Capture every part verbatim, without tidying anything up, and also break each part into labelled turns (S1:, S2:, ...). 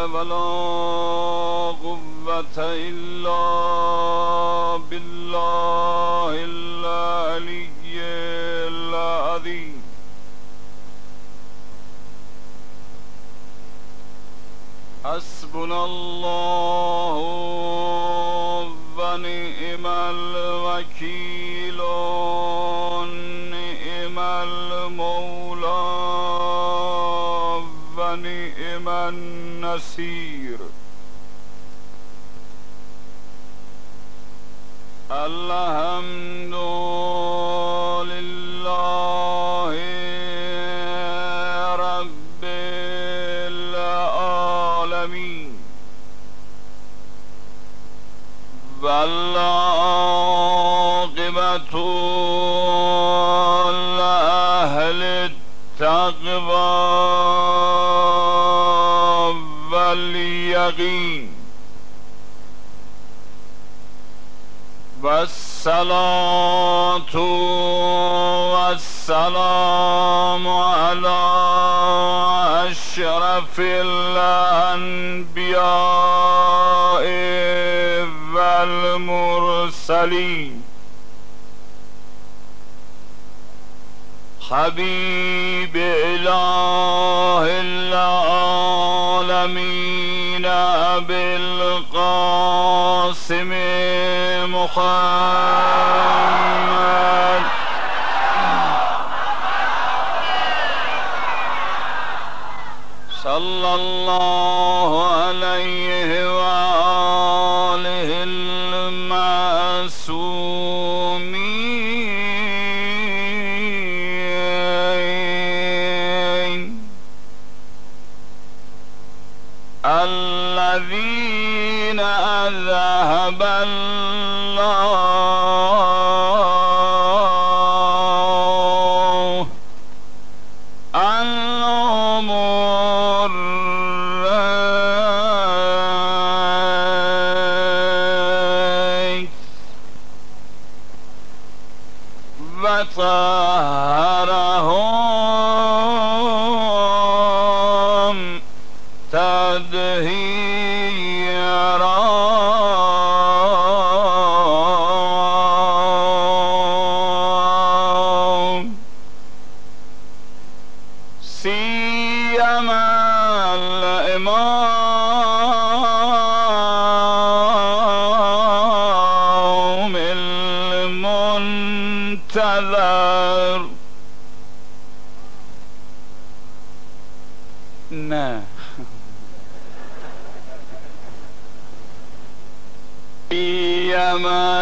S1: ولا قوة إلا بالله العلي العظيم. حسبنا الله ونعم الوكيل نعم المولى ونعم النصير. الحمد لله رب العالمين والعاقبة لأهل التقوى واليقين. والصلاة والسلام على أشرف الأنبياء والمرسلين حبيب إله العالمين أبي القاسم محمد صلى الله عليه وآله المعصومين الذين أذهب الله عنهم الرجس وطهرهم تطهيرا. سيما الإمام المنتظر. نه سيما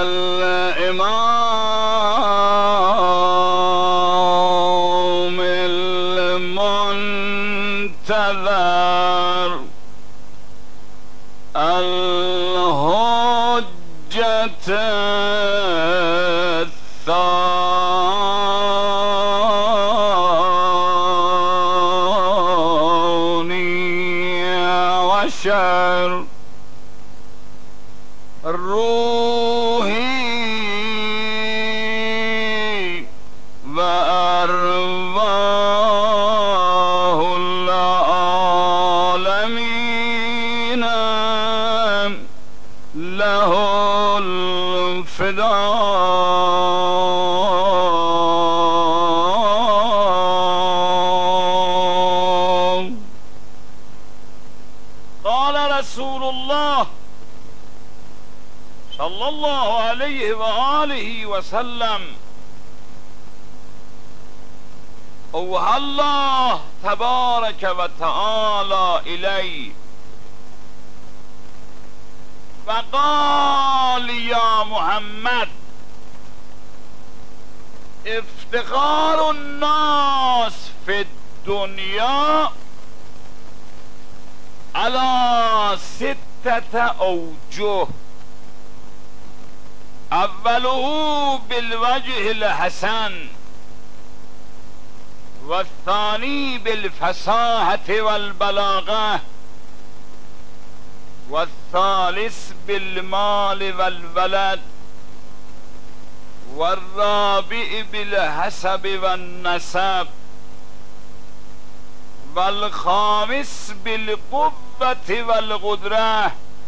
S1: الإمام المنتظر الحجة الثاني عشر روحي وأرواح العالمين له الفداء. قال رسول الله صلى الله عليه وآله وسلم أوحى الله تبارك وتعالى إلي وقال يا محمد افتخار الناس في الدنيا على ستة أوجه. أوله بالوجه الحسن والثاني بالفصاحة والبلاغة والثالث بالمال والولد والرابع بالحسب والنسب والخامس بالقوة والقدرة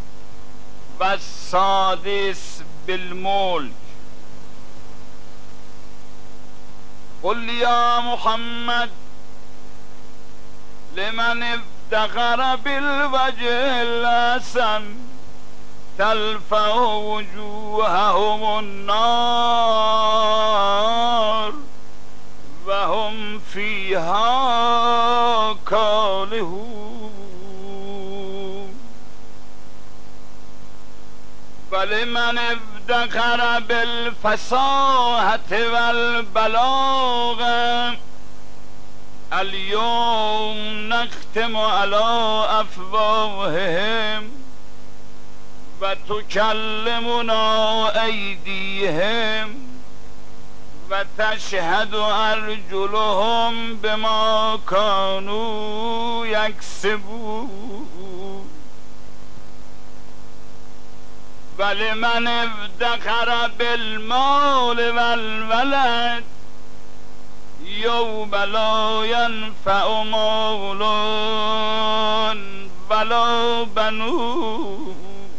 S1: والسادس بالملك. قل يا محمد لمن افتخر بالوجه الحسن تلفح وجوههم النار وهم فيها كالحون. ولمن افتخر بالفصاحة والبلاغة اليوم نختم على أفواههم وتكلمنا أيديهم وتشهد أرجلهم بما كانوا يكسبون. ولمن افتخر بالمال والولد يوم لا ينفع مال ولا بنون.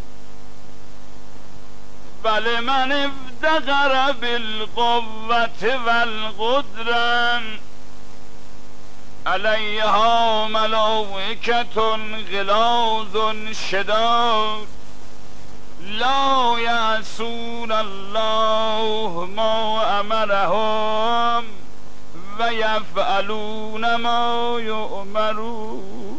S1: ولمن افتخر بالقوة والقدرة عليها ملائكة غلاظ شداد لا يعصون الله ما أمرهم ويفعلون ما يؤمرون.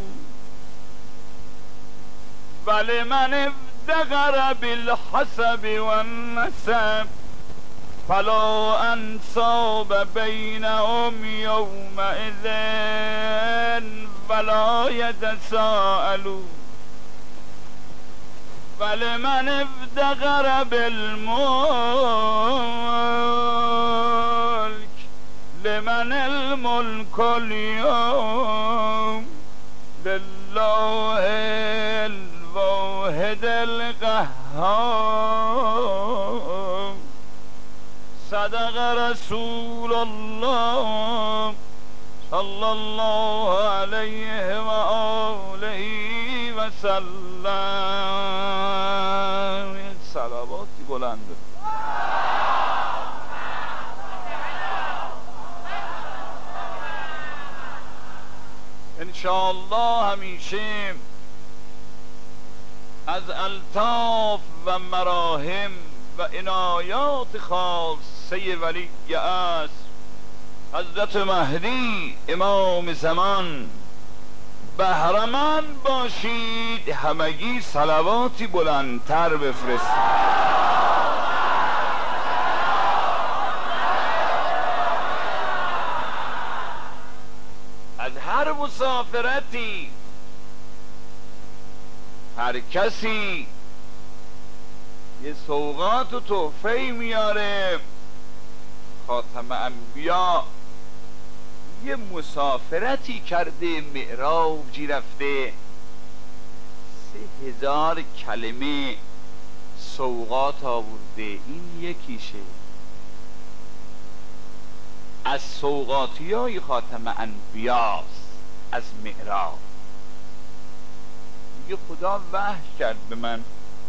S1: ولمن افتخر بالحسب والنسب فلا أنساب بينهم يومئذ ولا يتساءلون. ولمن افتخر بالملك لمن الملك اليوم لله الواحد القهار. صدق رسول الله صلى الله عليه وآله وسلم. صلواتی بلند انشاءالله همیشه از الطاف و مراهم و عنایات خاصه ولی اصر حضرت مهدی امام زمان بهره‌مند باشید. همگی صلواتی بلندتر بفرستید. از هر مسافرتی هر کسی یه سوغات و تحفه‌ای میاره. خاتم انبیا یه مسافرتی کرده، معراجی رفته، سه هزار کلمه سوغات آورده. این یکیشه از سوغاتی های خاتم انبیاست. از معراج میگه خدا وحی کرد به من،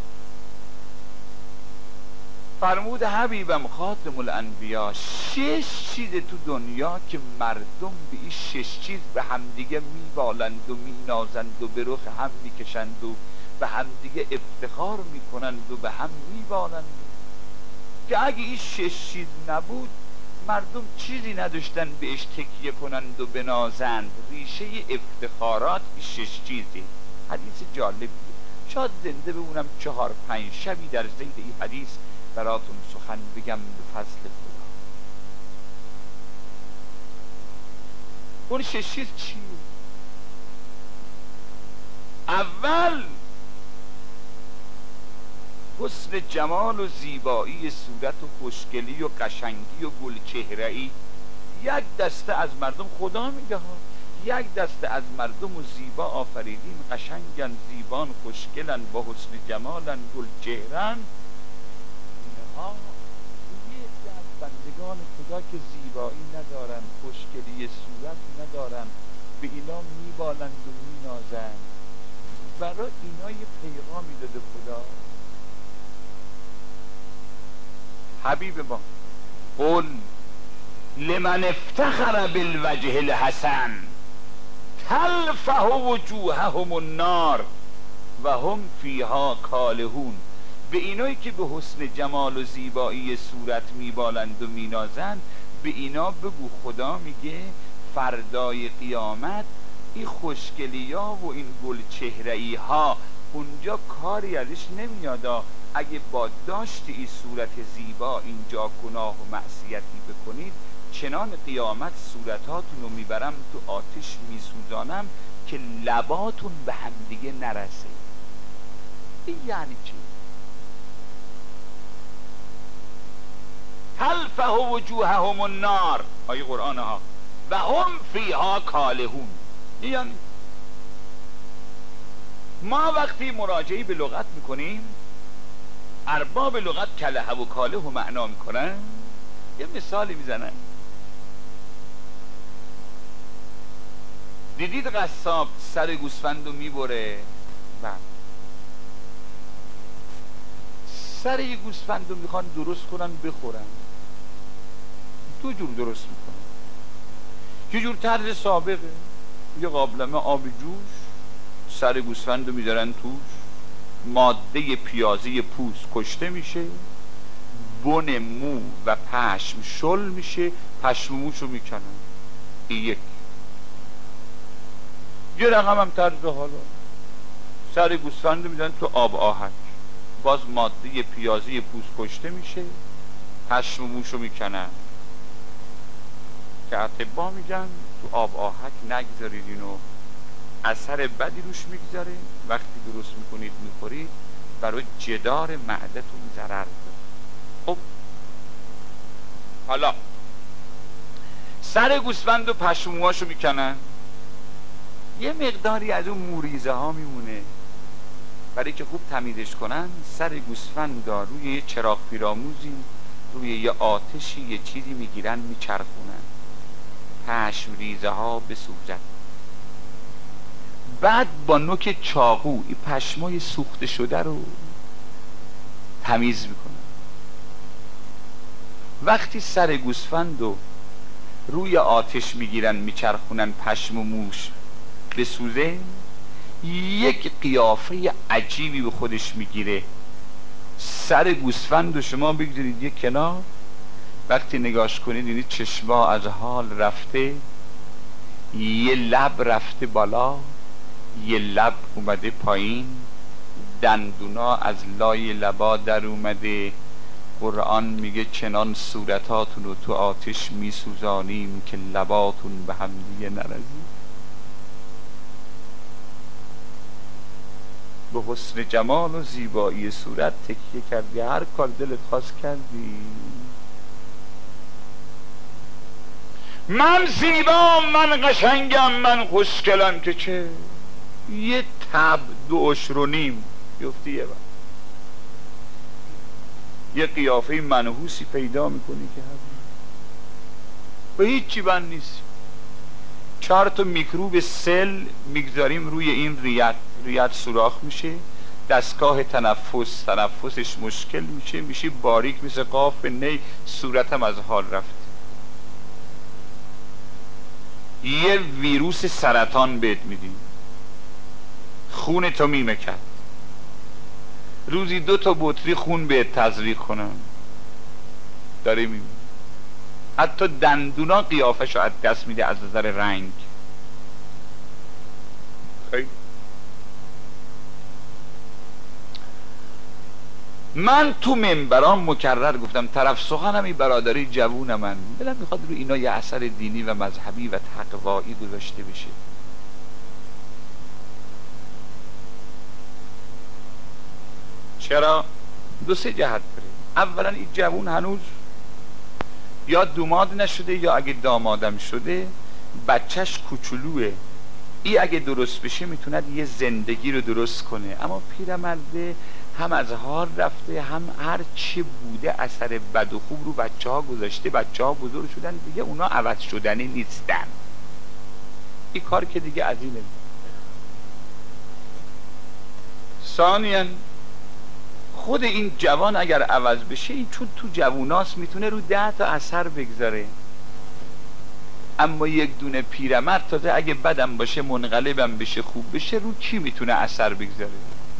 S1: فرمود حبیبم خاتم الانبیا شش چیز تو دنیا که مردم به این شش چیز به همدیگه میبالند و مینازند و به رخ هم میکشند و به همدیگه افتخار میکنند و به هم میبالند که اگه این شش چیز نبود مردم چیزی نداشتن بهش تکیه کنند و بنازند. ریشه افتخارات این شش چیزی. حدیث جالبیه، شاید زنده بمونم چهار پنج شبی در زید این حدیث براتون سخن بگم به فضل خدا. اون شش چیز چیه؟ اول حسن جمال و زیبایی صورت و خوشگلی و قشنگی و گلچهره‌ای. یک دسته از مردم، خدا میگه ها، یک دسته از مردم و زیبا آفریدیم، قشنگن، زیبان، خوشگلن، با حسن جمالن، گلچهرن. اینها یه عده از بندگان خدا که زیبایی ندارن، خوشگلی صورت ندارن، به اینا میبالند و مینازند. برای اینا یه پیغامی داده خدا. حبیب ما قل لمن افتخر بالوجه الحسن تلفح وجوههم النار و هم فیها کالهون. به اینایی که به حسن جمال و زیبایی صورت میبالند و مینازند، به اینا بگو خدا میگه فردای قیامت این خوشگلی ها و این گل چهره‌ای ها اونجا کاری ازش نمیادا. اگه با داشت این صورت زیبا اینجا گناه و معصیتی بکنید، چنان قیامت صورتاتون رو میبرم تو آتش میسوزانم که لباتون به همدیگه نرسه. این یعنی چی؟ تلفح وجوههم النار، آیه قرآن ها، و هم فیها کالهون. یعنی ما وقتی مراجعه به لغت میکنیم، ارباب لغت کلهه و کاله و معنا میکنن. یه مثالی میزنن. دیدید قصاب سر گوسفندو میبره؟ بله. سر یه گوسفندو میخوان درست کنن بخورن، دو جور درست میکنن. یه جور طرز سابقه، یه قابلمه آب جوش، سر گوسفندو میذارن توش، ماده پیازی پوست کشته میشه، بن مو و پشم شل میشه، پشم موشو میکنن. این یک. یه رقم هم طرز حالا، سر گوسفندو میذارن تو آب آهک، باز ماده پیازی پوست کشته میشه، پشم موشو میکنن. که اطبا میگن تو آب آهک نگذارید اینو، اثر بدی روش میگذاره، وقتی درست میکنید میخورید برای جدار معدتون ضرر داره. خب حالا سر گوسفند و پشموهاشو میکنن، یه مقداری از اون موریزه ها میمونه. برای که خوب تمیزش کنن، سر گوسفند دا روی یه چراغ پیراموزی، روی یه آتشی یه چیزی میگیرن میچرخونن، پشم ریزه ها بسوزن. بعد با نوک چاقو این پشمای سوخته شده رو تمیز میکنن. وقتی سر گوسفند رو روی آتش میگیرن میچرخونن، پشم و موش بسوزه، یک قیافه عجیبی به خودش میگیره. سر گوسفند رو شما بگذارید یک کنار، وقتی نگاش کنید یعنی چشما از حال رفته، یه لب رفته بالا، یه لب اومده پایین، دندونا از لای لبا در اومده. قرآن میگه چنان صورتاتون رو تو آتش میسوزانیم که لباتون به هم دیگه نرزید. به حسن جمال و زیبایی صورت تکیه کردی، هر کار دلت خواست کردی. من زیبا، من قشنگم، من خوشگلم که چه؟ یه تب دو عشر و نیم بیفتی یه وقت یه قیافه منحوسی پیدا میکنی که به هیچی بند نیست. چهار تا میکروب سل میگذاریم روی این ریت، ریت سوراخ میشه، دستگاه تنفس تنفسش مشکل میشه، میشه باریک مثل قاف نی، صورتم از حال رفت. یه ویروس سرطان بهت میدیم، خون تو میمکد، روزی دو تا بطری خون بهت تزریق کنن، داره میبینی. حتی دندونا قیافش رو از دست میده از نظر رنگ. خیلی من تو منبرام مکرر گفتم طرف سخنم این برادری جوون من بلن میخواد رو اینا یه اثر دینی و مذهبی و تقوایی گذاشته بشه. چرا؟ دو سه جهت داره. اولا این جوون هنوز یا دوماد نشده، یا اگه دامادم شده بچهش کوچولوه، ای اگه درست بشه میتوند یه زندگی رو درست کنه. اما پیرمرده هم از حال رفته، هم هر چی بوده اثر بد و خوب رو بچه ها گذاشته، بچه ها بزرگ شدن دیگه، اونا عوض شدنی نیستن. این کار که دیگه از اینه. ثانیاً خود این جوان اگر عوض بشه، چون تو جووناست میتونه رو ده تا اثر بگذاره، اما یک دونه پیرمرد تازه اگه بدم باشه منقلبم بشه خوب بشه، رو کی میتونه اثر بگذاره؟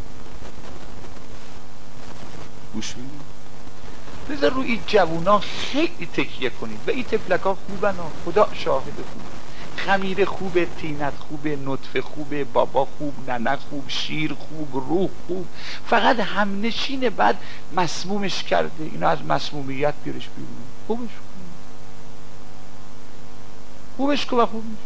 S1: گوش میدید؟ بذار رو این جوونا خیلی تکیه کنید و این تفلکا خوبن، خدا شاهد خوب، خمیر خوبه، تینت خوبه، نطفه خوبه، بابا خوب، ننه خوب، شیر خوب، روح خوب، فقط همنشین بعد مسمومش کرده، اینو از مسمومیت بیارش بیرون، خوبش کن خوبش کن و خوب میشه.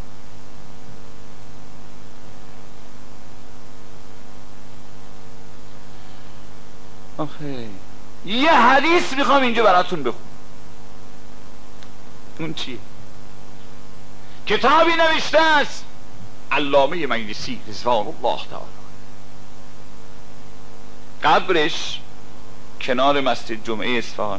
S1: آخه یه حدیث میخوام اینجا براتون بخونم. اون چیه؟ کتابی نوشته است علامه مجلسی رضوان الله تعالی، قبرش کنار مسجد جمعه اصفهان،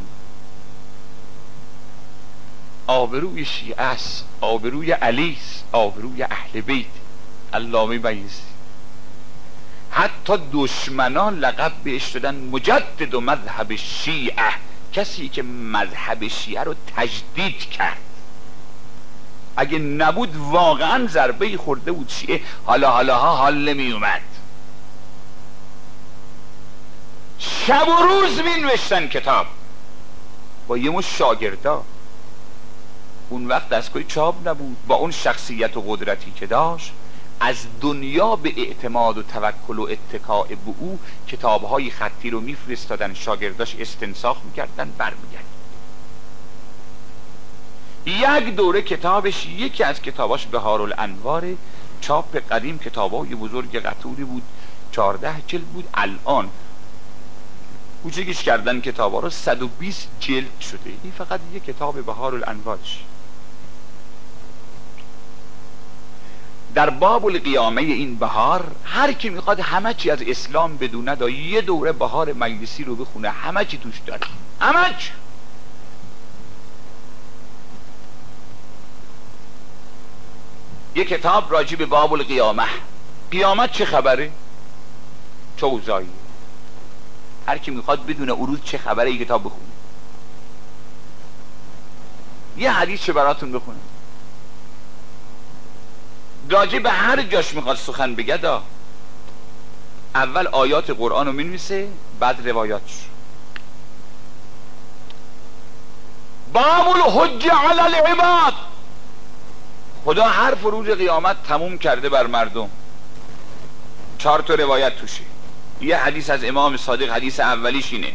S1: آبروی شیعه است، آبروی علی است، آبروی اهل بیت علامه مجلسی. حتی دشمنان لقب بهش دادن مجدد و مذهب شیعه، کسی که مذهب شیعه رو تجدید کرد. اگه نبود واقعا ضربه خورده بود شیعه، حالا حالا ها حال نمی اومد. شب و روز می نوشتن کتاب با یه مش شاگردا. اون وقت دستگاه چاپ نبود، با اون شخصیت و قدرتی که داشت از دنیا به اعتماد و توکل و اتکاء به او کتابهای خطی رو میفرستادن، شاگرداش استنساخ میکردن، برمیگردن. یک دوره کتابش، یکی از کتاباش بهارالانوار، چاپ قدیم، کتابای بزرگ قطوری بود، چهارده جلد بود. الان کوچکش کردن کتابا رو، صد و بیست جلد شده. این فقط یک کتاب بهارالانوارش. در باب القیامه این بهار، هر کی میخواد همه چی از اسلام بدونه دا یه دوره بهار مجلسی رو بخونه، همه چی توش داره، همه چی. یه کتاب راجع به باب القیامه، قیامت چه خبره، چه اوضاعیه. هر کی میخواد بدونه عروض چه خبره این کتاب بخونه. یه حدیث چه براتون بخونه، راجع به هر جاش میخواد سخن بگه دا اول آیات قرآن رو مینویسه، بعد روایاتش. باب الحجه علی العباد، خدا حرف روز قیامت تموم کرده بر مردم، چهار تا روایت توشه. یه حدیث از امام صادق، حدیث اولیش اینه،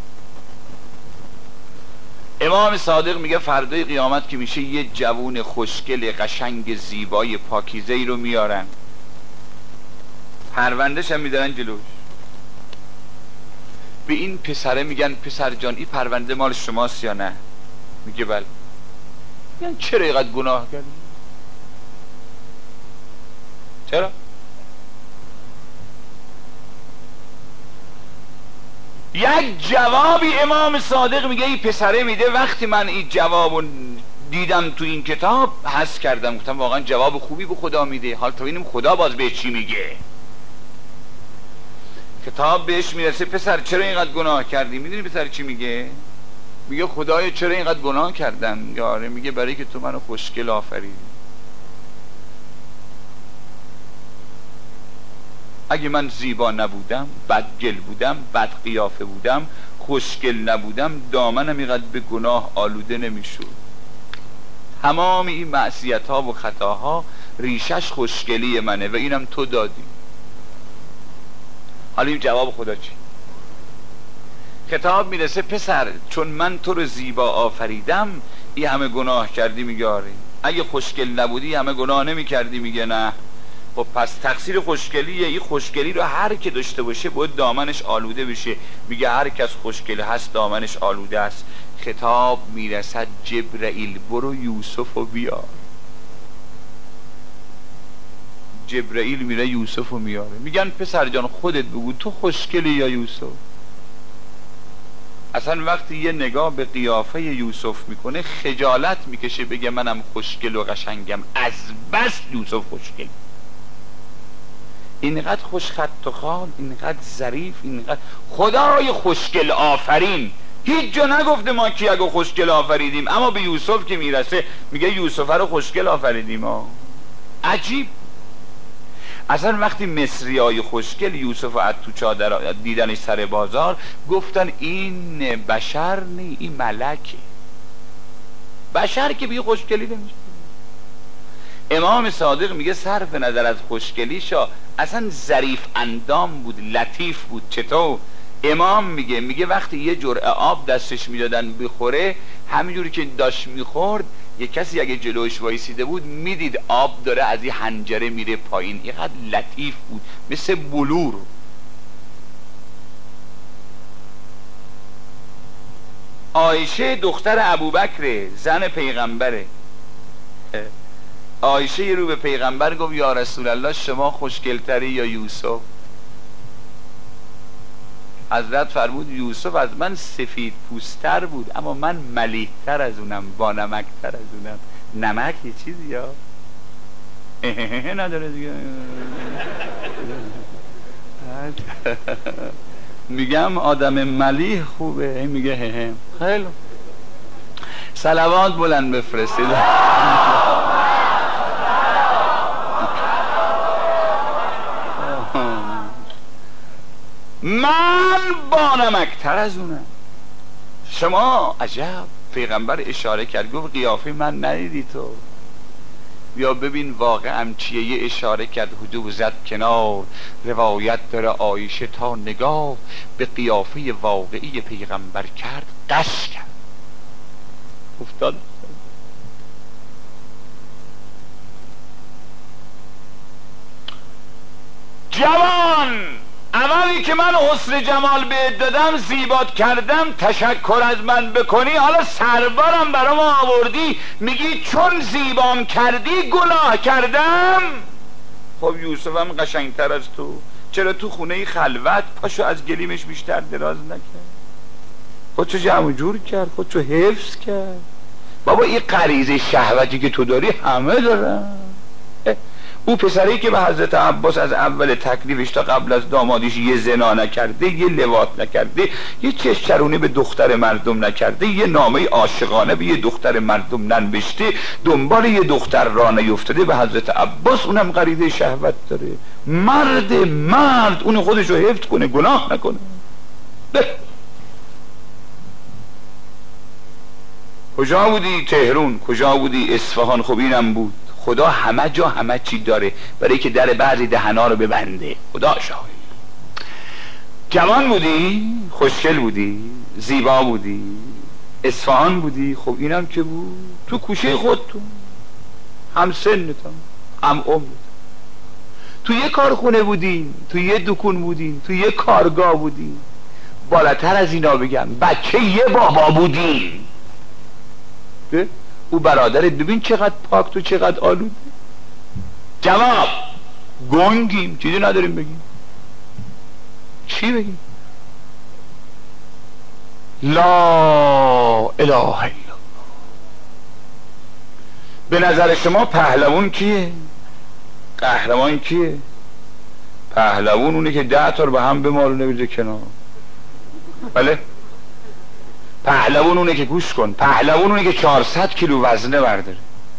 S1: امام صادق میگه فردای قیامت که میشه یه جوون خوشگل قشنگ زیبای پاکیزه‌ای رو میارن، پروندهش هم میدارن جلوش، به این پسره میگن پسر جان این پرونده مال شماست یا نه؟ میگه بله. میگن چرا اینقدر گناه کردی؟ چرا؟ یک جوابی امام صادق میگه این پسره میده، وقتی من این جوابو دیدم تو این کتاب حس کردم، گفتم واقعا جواب خوبی به خدا میده، حال تا ببینیم خدا باز بهش چی میگه. کتاب بهش میرسه پسر چرا اینقدر گناه کردی؟ میدونی پسر چی میگه؟ میگه خدایا چرا اینقدر گناه کردم؟ یاره میگه برای که تو منو خوشگل آفریدی. اگه من زیبا نبودم، بدگل بودم، بد قیافه بودم، خوشگل نبودم، دامنم اینقدر به گناه آلوده نمیشد. تمام این معصیت ها و خطاها ریشش خوشگلی منه و اینم تو دادی. حالا این جواب خدا چی؟ خطاب میرسه پسر چون من تو رو زیبا آفریدم این همه گناه کردی؟ میگه آره. اگه خوشگل نبودی همه گناه نمی کردی؟ میگه نه. خب پس تقصیر خوشگلیه. این خوشگلی رو هر که داشته باشه باید دامنش آلوده بشه. میگه هر کس خوشگل هست دامنش آلوده است. خطاب میرسد جبرئیل برو یوسف رو بیار. جبرئیل میره یوسف رو میاره. میگن پسر جان خودت بگو تو خوشگلی یا یوسف؟ اصلا وقتی یه نگاه به قیافه یوسف میکنه خجالت میکشه بگه منم خوشگل و قشنگم، از بس یوسف خوشگل، اینقدر خوش خط و خال، اینقدر ظریف، اینقدر خدای خوشگل آفرین. هیچ جا نگفته ما کیک و خوشگل آفریدیم، اما به یوسف که میرسه میگه یوسف رو خوشگل آفریدیم ها. عجیب. اصلا وقتی مصری های خوشگل یوسف و تو چادر دیدنش سر بازار گفتن این بشر نی، این ملکه. بشر که بی خوشگلی نمیشه. امام صادق میگه صرف نظر از خوشگلیشا اصلا ظریف اندام بود، لطیف بود. چطور؟ امام میگه میگه وقتی یه جرعه آب دستش میدادن بخوره، همینجوری که داشت میخورد یه کسی اگه جلوش وایسیده بود میدید آب داره از این حنجره میره پایین. اینقدر لطیف بود، مثل بلور. عایشه دختر ابوبکر زن پیغمبره. عایشه یه رو به پیغمبر گفت یا رسول الله شما خوشگلتری یا یوسف؟ حضرت فرمود یوسف از من سفید پوستر بود اما من ملیحتر از اونم، با نمکتر از اونم. نمک یه چیزی یا نداره دیگه. میگم آدم ملیح خوبه، میگه هه هه. خیلی صلوات بلند بفرستید. من با نمکتر از اونم. شما عجب. پیغمبر اشاره کرد گفت قیافه من ندیدی تو؟ یا ببین واقعا چیه. یه اشاره کرد هجو زد کنار، روایت داره عایشه تا نگاه به قیافه واقعی پیغمبر کرد قش کرد، افتاد. جوان، اولی که من حسن جمال بهت دادم زیبات کردم، تشکر از من بکنی، حالا سربارم برام آوردی میگی چون زیبام کردی گناه کردم. خب یوسفم قشنگتر از تو، چرا تو خونه خلوت پاشو از گلیمش بیشتر دراز نکرد؟ خودشو جمع جور کرد، خودشو حفظ کرد. بابا این غریزه شهوتی که تو داری همه دارن. او پسری که به حضرت عباس از اول تکلیفش تا قبل از دامادیش یه زنا نکرده، یه لواط نکرده، یه چشترونه به دختر مردم نکرده، یه نامه عاشقانه به یه دختر مردم ننوشته، دنبال یه دختر را نیفتاده، به حضرت عباس اونم غریزه شهوت داره. مرد مرد اون خودشو حفظ کنه، گناه نکنه. به کجا بودی تهرون؟ کجا بودی اصفهان؟ خب اینم بود. خدا همه جا همه چی داره برای که در بعضی دهنا رو ببنده. خدا شاهد. جوان بودی، خوشگل بودی، زیبا بودی، اصفهان بودی. خب اینم که بود تو کوشه خودتون، هم سنتم هم عمرتم. تو یه کارخونه بودین، تو یه دکون بودین، تو یه کارگاه بودین. بالاتر از اینا بگم بچه یه بابا بودین. او برادرت ببین چقدر پاک تو چقدر آلوده. جواب گنگیم، چیزی نداریم بگیم. چی بگیم؟ لا اله الا الله. به نظر شما پهلوان کیه؟ قهرمان کیه؟ پهلوان اونه که ده تا رو به هم بمالونه بذاره کنار. بله؟ پهلوان اونه که گوش کن، پهلوان اونه که چهارصد کیلو وزنه برداره.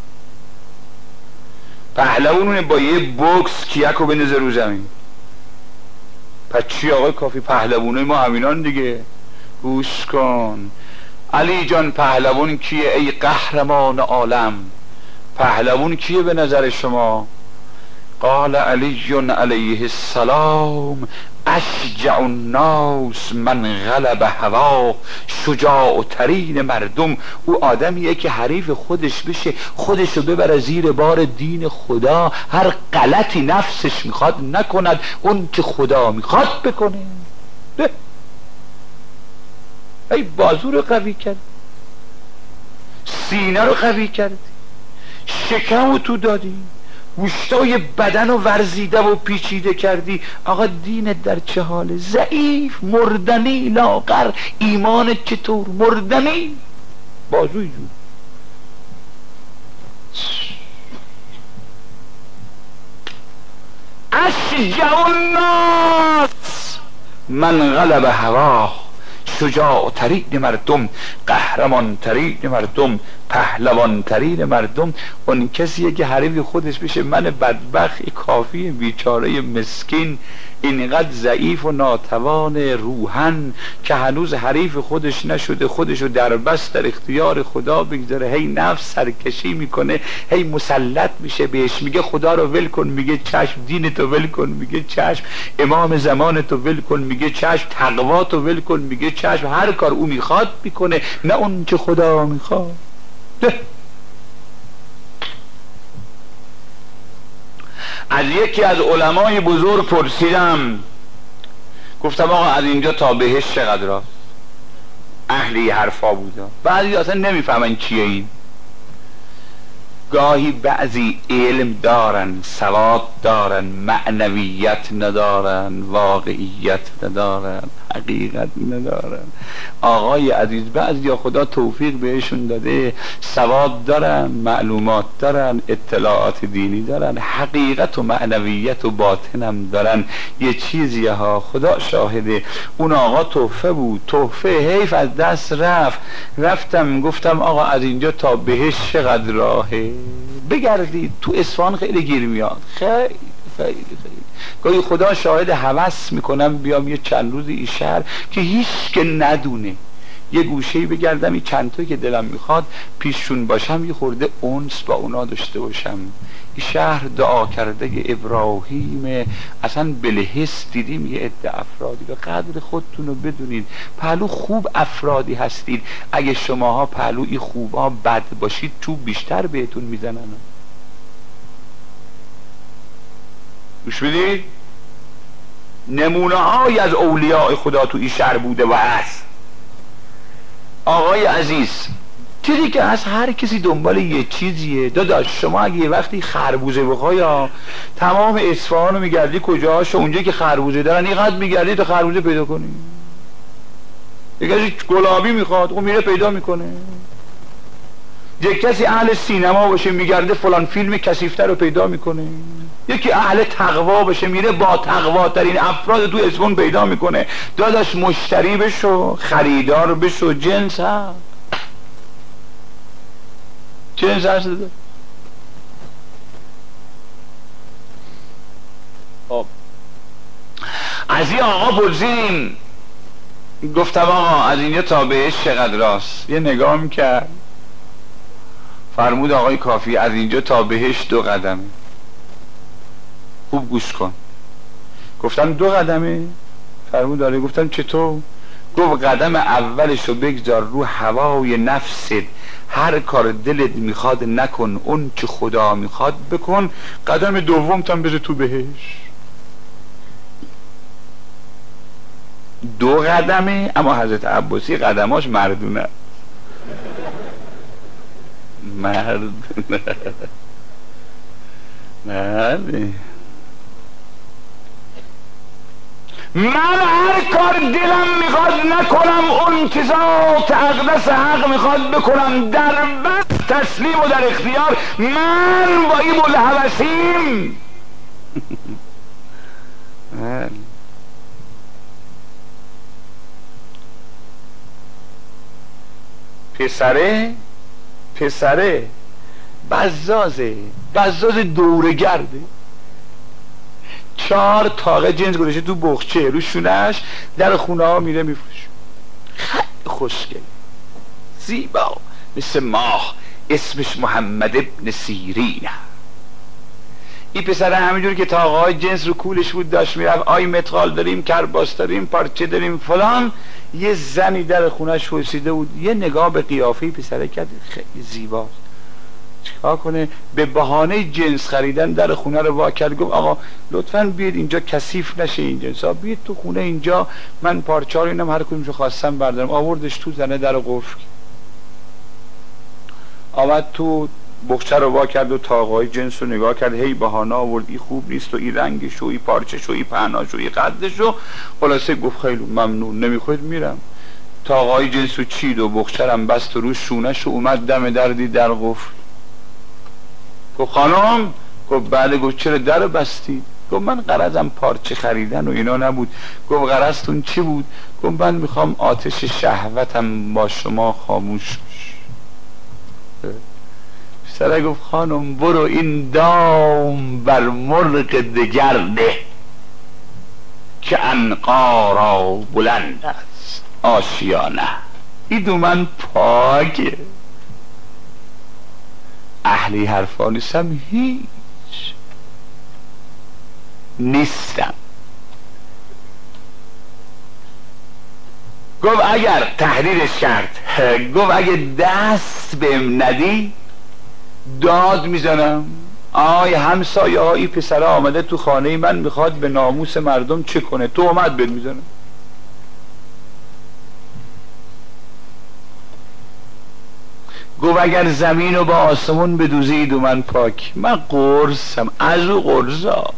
S1: پهلوان اونه با یه بوکس کیک رو بندازه رو زمین. پس چی آقای کافی؟ پهلوانه ما همینان دیگه. گوش کن علی جان، پهلوان کیه ای قهرمان عالم؟ پهلوان کیه به نظر شما؟ قال علی علیه السلام اشجع الناس من غلب هوا. شجاع ترین مردم او آدمیه که حریف خودش بشه، خودشو ببره زیر بار دین خدا، هر غلطی نفسش میخواد نکند، اون که خدا میخواد بکنه. به ای بازو رو قوی کرد، سینه رو قوی کردی، شکم رو تو دادی، گوشتای بدن رو ورزیده و پیچیده کردی. آقا دینت در چه حاله؟ ضعیف، مردنی، لاغر. ایمانت چطور؟ مردنی، بازوی جون. اشجع الناس من غلب هواه، شجاع ترین مردم، قهرمان ترین مردم، پهلوان ترین مردم اون کسیه که حریف خودش بشه. من بدبخت کافی بیچاره مسکین اینقدر ضعیف و ناتوان روحن که هنوز حریف خودش نشده، خودشو در بست در اختیار خدا بگذاره، هی نفس سرکشی میکنه، هی مسلط میشه بهش، میگه خدا رو ول کن، میگه چشم، دینتو ول کن، میگه چشم، امام زمانتو ول کن، میگه چشم، تقواتو ول کن، میگه چشم. هر کار او میخواد میکنه، نه اون چه خدا میخواد. از یکی از علمای بزرگ پرسیدم، گفتم آقا از اینجا تا بهشت چقدر راست؟ اهلی حرفا بودا، بعضی اصلا نمیفهمن چیه این. گاهی بعضی علم دارن، سواد دارن، معنویت ندارن، واقعیت ندارن، حقیقت ندارن. آقای عزیز بعضی خدا توفیق بهشون داده، سواد دارن، معلومات دارن، اطلاعات دینی دارن، حقیقت و معنویت و باطنم دارن. یه چیزیه ها، خدا شاهده، اون آقا تحفه بود، تحفه، حیف از دست رفت. رفتم گفتم آقا از اینجا تا بهشت چقدر راهه؟ بگردید تو اصفهان خیلی گیر میاد، خیلی خیلی خیلی. گاهی خدا شاهد هوس میکنم بیام یه چند روزی این شهر که هیچ که ندونه، یه گوشه‌ای بگردم، این چند تایی که دلم میخواد پیششون باشم، یه خورده انس با اونا داشته باشم. این شهر دعا کرده ابراهیم، اصلا بلحس دیدیم یه عده افرادی. به قدر خودتون رو بدونید، پهلو خوب افرادی هستید. اگه شماها پهلوی خوبا بد باشید چوب بیشتر بهتون میزنن. گوش بدید، نمونه های از اولیاء خدا تو این شهر بوده و هست. آقای عزیز، چیزی که از هر کسی دنبال یه چیزیه. داداش شما اگه یه وقتی خربوزه بخوای، تمام اصفهان رو میگردی کجاش، اونجا که خربوزه دارن اینقدر میگردی تا خربوزه پیدا کنی. یه کسی گلابی میخواد، اون میره پیدا میکنه. یک کسی اهل سینما باشه میگرده فلان فیلم کثیف‌تر رو پیدا میکنه. یکی اهل تقوا باشه میره با تقوا ترین افراد تو اصفهان پیدا میکنه. داداش مشتری بشو، خریدار بشو، جنس ها جنس هست. خب از این آقا پرسیدیم، گفتم آقا از اینجا تا بهشت چقدر راست؟ یه نگاه میکرد، فرمود آقای کافی از اینجا تا بهشت دو قدمه. خوب گوش کن. گفتم دو قدمه؟ فرمود داره. گفتم چطور؟ گفت قدم اولشو بگذار رو هوای نفست، هر کار دلت میخواد نکن، اون چه خدا میخواد بکن. قدم دوم تام بذار تو بهشت. دو قدمه، اما حضرت عباسی قدماش مردونه. مردونه مرد. من هر کار دلم میخواد نکنم، اون که ذات اقدس حق میخواد بکنم، در بس تسلیم و در اختیار. من با این بلحوثیم. پسره پسره بزازه، بزاز دورگرده، چهار تاقه جنس گذاشته تو بخچه رو شونش، در خونه ها میره میفروشه. خیلی خوشگل، زیبا، مثل ماه. اسمش محمد ابن سیرین. این پسر همینجور که تاقه جنس رو کولش بود داشت میرفت، آی متقال داریم، کرباس داریم، پارچه داریم، فلان. یه زنی در خونش وایسیده بود، یه نگاه به قیافه پسره کرد، خیلی زیباست. چیکار کنه؟ به بهانه جنس خریدن در خونه رو وا کرد. گفت آقا لطفاً بیاید اینجا، کثیف نشه این جنس ها، بیاید تو خونه اینجا، من پارچه رو اینم هر کدومشو خواستم بردارم. آوردش تو، زنه در قفل آمد تو، بخچه رو وا کرد و تاقای جنس رو نگاه کرد، هی بهانه آورد این خوب نیست و این رنگش و این پارچش و این پهناش و این قدش و خلاصه گفت خیلی ممنون، نمیخواید میرم. تاقای جنس رو چید و بخچه رو بست و روش شونش و اومد دم دردی در قفل. گفت خانم، گفت بله. گفت چرا در رو بستی؟ گفت من غرضم پارچه خریدن و اینا نبود. گفت غرضتون چی بود؟ گفت من میخوام آتش شهوتم با شما خاموش بشه. پسره گفت خانم برو این دام بر مرغ دگر ده که عنقا را بلند است آشیانه. این دومن پاکه، اهلی حرفا نیستم، هیچ نیستم. گفت اگر تحریرش کرد، گفت اگه دست بهم ندی داد میزنم. آی همسایه هایی پسره آمده تو خانه من میخواد به ناموس مردم چه کنه، تهمت بهت میزنم. گفت اگر زمین رو با آسمون بدوزید و من پاک، من قرصم از او قرصا.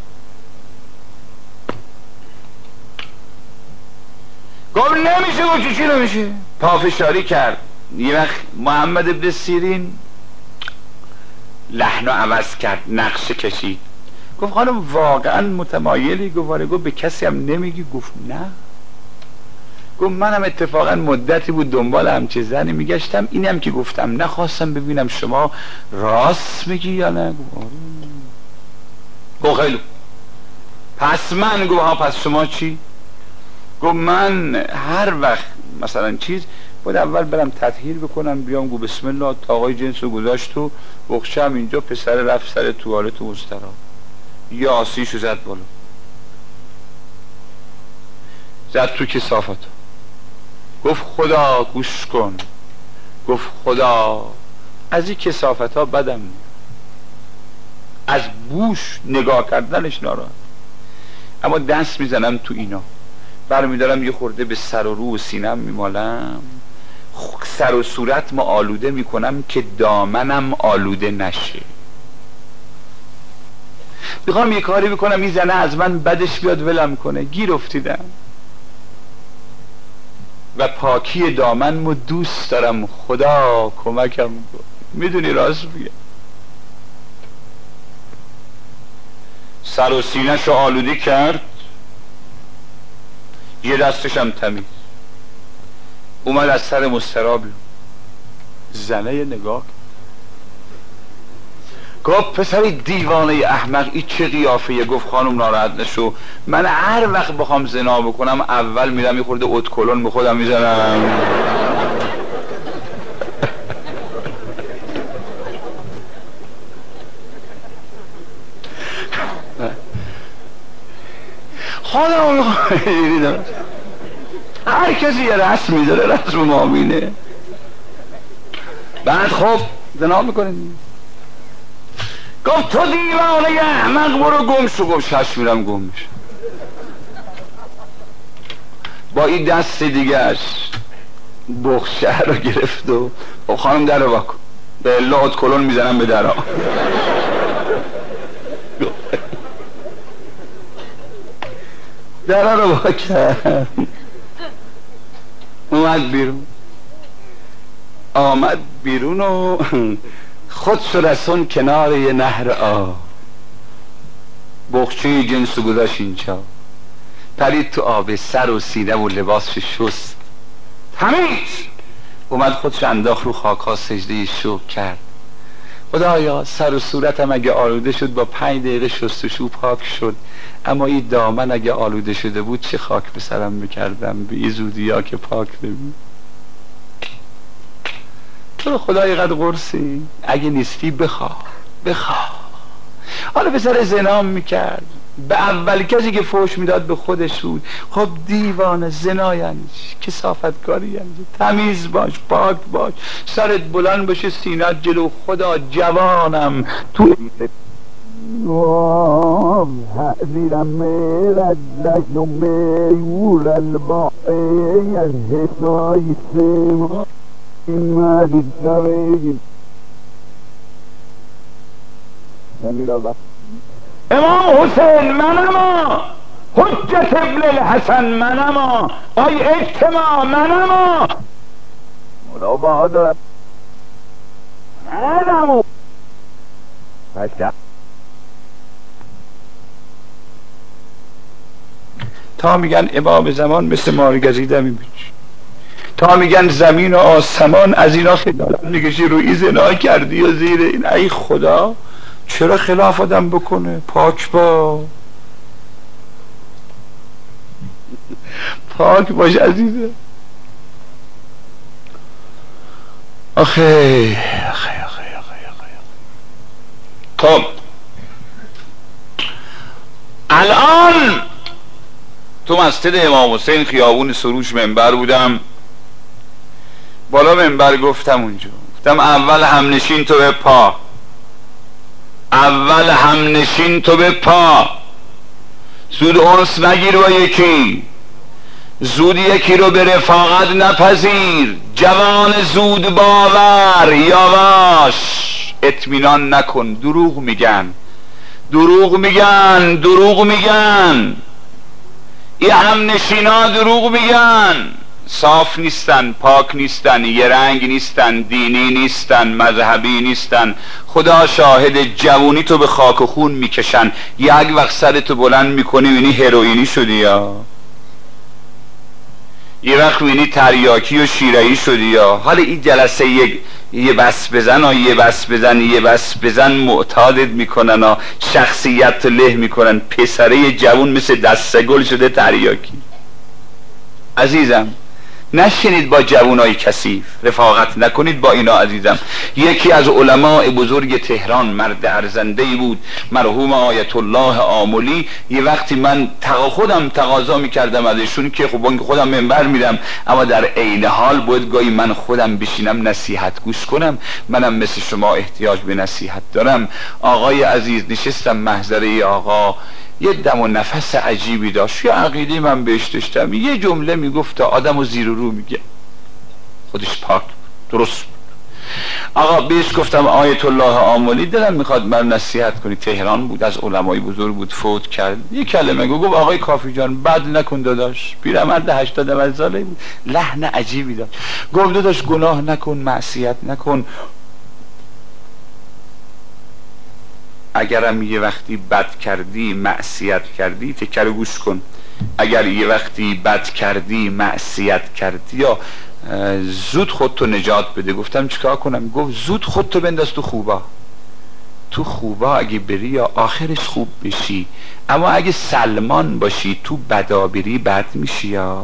S1: گفت نمیشه. گفت چی نمیشه؟ پافشاری کرد. یه وقت محمد ابن سیرین لحن رو عوض کرد، نقشه کشید. گفت خانم واقعا متمایلی؟ گفت گفت به کسی هم نمیگی؟ گفت نه. گفت منم اتفاقا مدتی بود دنبال همچه زنی میگشتم، اینم که گفتم نخواستم ببینم شما راست میگی یا نه. گفت خیلی. پس من. گفت ها پس شما چی؟ گفت من هر وقت مثلا چیز باید اول برم تطهیر بکنم بیام. گفت بسم الله. تاقای جنس رو گذاشت و بخشه هم اینجا، پسر رفت سر توالت و مسترا یا آسیشو زد بالا، زد تو کثافت. گفت خدا گوش کن. گفت خدا از این کثافت ها بدم میاد، از بوش نگاه کردنش ناراحت، اما دست میزنم تو اینا، برمیدارم یه خورده به سر و رو و سینم میمالم، سر و صورت ما آلوده میکنم که دامنم آلوده نشه. میخوام یه کاری بکنم این زنه از من بدش بیاد ولم کنه. گیر افتیدم و پاکی دامنمو دوست دارم، خدا کمکم کن. میدونی راست میگه. سر و سینه‌شو آلوده کرد، یه دستشم تمیز، اومد از سر مستراب. زنه نگاه گفت پسر دیوانه احمق این چه قیافه؟ گفت خانم ناراحت نشو، من هر وقت بخوام زنا بکنم اول میرم یه خورده ادکلون به خودم میزنم. خدا هر کسی یه رسمی داره، رسم مامینه. بعد خب زنا میکنه. گفت تو دیوانه احمق برو گم شو. گفت شش میرم گم میشه. با این دست دیگهش بخشه رو گرفت و خب خانم در رو باکن، به الله کلون میزنم به درها. در رو باکن. اومد بیرون. آمد بیرون و خودش رسون کنار یه نهر آب. بخچه جنس گذاشت اینجا، پرید تو آب، سر و سینه و لباسش شست تمیز. اومد خودش انداخت رو خاکا، سجده شکر کرد. خدایا سر و صورتم اگه آلوده شد با پنج دقیقه شستشو پاک شد، اما این دامن اگه آلوده شده بود چه خاک به سرم میکردم به این زودی ها که پاک نمید. تو خدای قد قرصی، اگه نیستی بخواه بخواه. حالا به سر زنا میکرد، به اول کسی که فوش میداد به خودش بود. خب دیوانه، زنا یعنی کثافتکاری یعنی تمیز باش، پاک باش، سرت بلند باشه، سینت جلو. خدا جوانم تو حذیرم میرد لجن میور الباقی از حسای سیما این مدید نوید امام حسین منما، حجت ابن الحسن منما، آی اجتماع منما، مولا بهادر منما. تا میگن امام زمان مثل مار گزیده میبینی، تا میگن زمین و آسمان از اینا خجالت میکشی، روی زنا کردی و زیر این. ای خدا چرا خلاف آدم بکنه؟ پاک با پاک باش عزیزه. آخه آخه آخه آخه آخه خب الان تو مسجد امام حسین خیابون سروش منبر بودم، بالا منبر گفتم اونجا، گفتم اول همنشین تو به پا، اول همنشین تو به پا، زود انس نگیر با یکی، زود یکی رو به رفاقت نپذیر، جوان زود باور یواش، اطمینان نکن، دروغ میگن دروغ میگن دروغ میگن این همنشینا دروغ میگن، صاف نیستن، پاک نیستن، یه رنگ نیستن، دینی نیستن، مذهبی نیستن. خدا شاهد جوونی تو به خاک و خون میکشن، یک وقت سرتو بلند میکنی وینی هروئینی شدی، یا یه وقت وینی تریاکی و شیرهی شدی، یا حالا این جلسه یک یه بس بزن و یه بس بزن یه بس بزن معتادت میکنن و شخصیت له میکنن، پسره جوون مثل دسته گل شده تریاکی. عزیزم نشینید با جوانای کثیف، رفاقت نکنید با اینا عزیزم. یکی از علماء بزرگ تهران مرد ارزنده‌ای بود، مرحوم آیت الله آملی. یه وقتی من تقا خودم تقاضا میکردم ازشون که خب خودم منبر میدم، اما در عین حال باید گاهی من خودم بشینم نصیحت گوش کنم، منم مثل شما احتیاج به نصیحت دارم. آقای عزیز نشستم محضره آقا، یه دم و نفس عجیبی داشت، یا عقیده من بهش داشتم، یه جمله میگفت آدم و زیر و رو میگه، خودش پاک درست بود. آقا بهش گفتم آیت الله آملی دلم میخواد من نصیحت کنی، تهران بود، از علمای بزرگ بود، فوت کرد. یه کلمه گفت آقای کافی جان بد نکن داداش، پیرمرد هشتاد نود ساله بود، لحن عجیبی داشت، گفت داداش گناه نکن، معصیت نکن، اگرم یه وقتی بد کردی معصیت کردی، تکر گوش کن، اگر یه وقتی بد کردی معصیت کردی یا زود خودتو نجات بده. گفتم چیکار کنم؟ گفت زود خودتو بنداز تو خوبا، تو خوبا اگه بری یا آخرش خوب بشی، اما اگه سلمان باشی تو بدا بری بد میشی. یا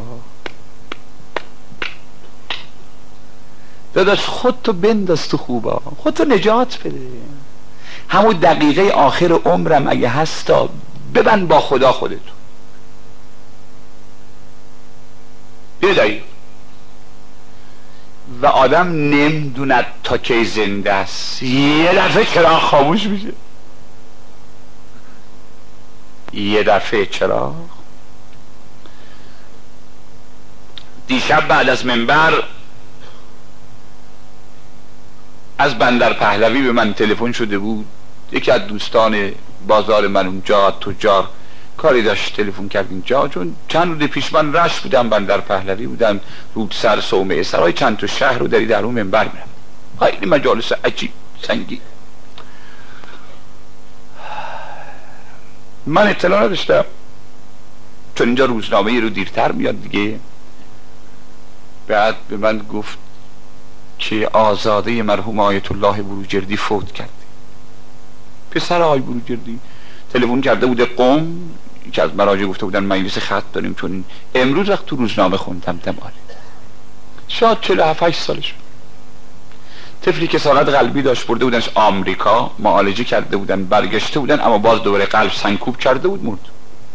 S1: داداش خودتو بنداز تو خوبا، خودتو نجات بده. همون دقیقه آخر عمرم اگه هستا ببند با خدا خودتو، یه دقیقه. و آدم نمیدوند تا کی زنده است، یه دفعه چراغ خاموش میشه، یه دفعه چراغ. دیشب بعد از منبر از بندر پهلوی به من تلفن شده بود، یکی از دوستان بازار من اونجا تجار کاری داشت، تلفن کرد اینجا، چون چند روز پیش من رشت بودم، بندر پهلوی بودم، رودسر، صومعه سرای چند تا شهر رو داری در اون منبر میرم، خیلی مجالس عجیب سنگی. من اطلاع نداشتم، چون اینجا روزنامه رو دیرتر میاد دیگه. بعد به من گفت که آزاده مرحوم آیت الله بروجردی فوت کرد. پسر آقای بروجردی تلفن کرده بوده قم، که از مراجع گفته بودن مجلس خط داریم، چون امروز وقت تو روزنامه خوندم دماره شاید چهل و هفت سالش بود. طفلی که سالت قلبی داشت، برده بودنش آمریکا، معالجه کرده بودن، برگشته بودن، اما باز دوباره قلب سنکوب کرده بود، مرد.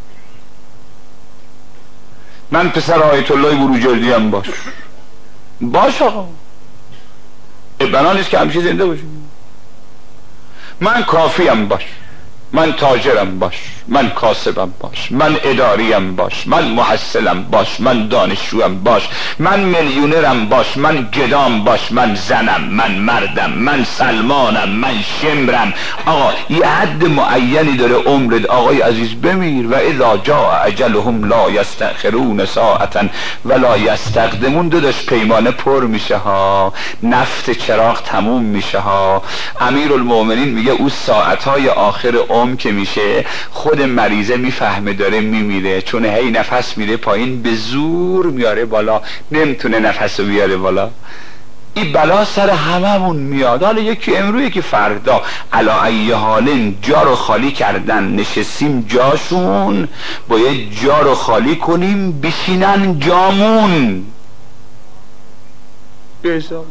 S1: من پسر آیت الله بروجردی هم باش باش آقا، بنا نیست که همیشه زنده باشیم. من کافیم باش، من تاجرم باش، من کاسبم باش، من اداریم باش، من محصلم باش، من دانشجویم باش، من میلیونرم باش، من گدام باش، من زنم، من مردم، من سلمانم، من شمرم. آقا یه حد معینی داره عمرت آقای عزیز، بمیر. و اذا جاء اجلهم لا یستأخرون ساعتا ولا یستقدمون. داداش پیمانه پر میشه ها، نفت چراغ تموم میشه ها. امیرالمومنین میگه اون ساعتهای آخر عمر که میشه خود مریضه میفهمه داره میمیره، چون هی نفس میره پایین به زور میاره بالا، نمیتونه نفسو بیاره بالا. این بلا سر هممون میاد. حالا یکی امروز یکی فردا، علا ای حالن جا رو خالی کردن، نشستیم جاشون، باید جا رو خالی کنیم بشینن جامون. بزا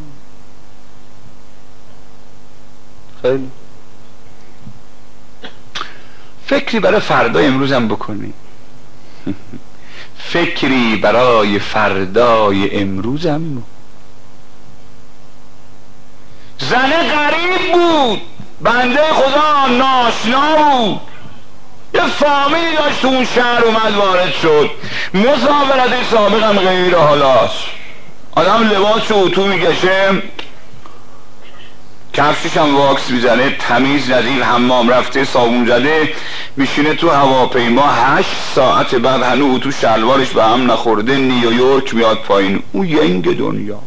S1: خیلی فکری برای فردای امروزم بکنی. فکری برای فردای امروزم. زن غریب بود، بنده خدا ناشنا بود، یه فامیلی داشت تو اون شهر، اومد وارد شد. مسافرت سابقم غیر حالاست، آدم لباس اتو میکشه، کفشش هم واکس میزنه، تمیز نظیف، حمام رفته، صابون زده، میشینه تو هواپیما هشت ساعت بعد هنوز تو شلوارش به هم نخورده نیویورک میاد پایین. اون ینگ دنیا.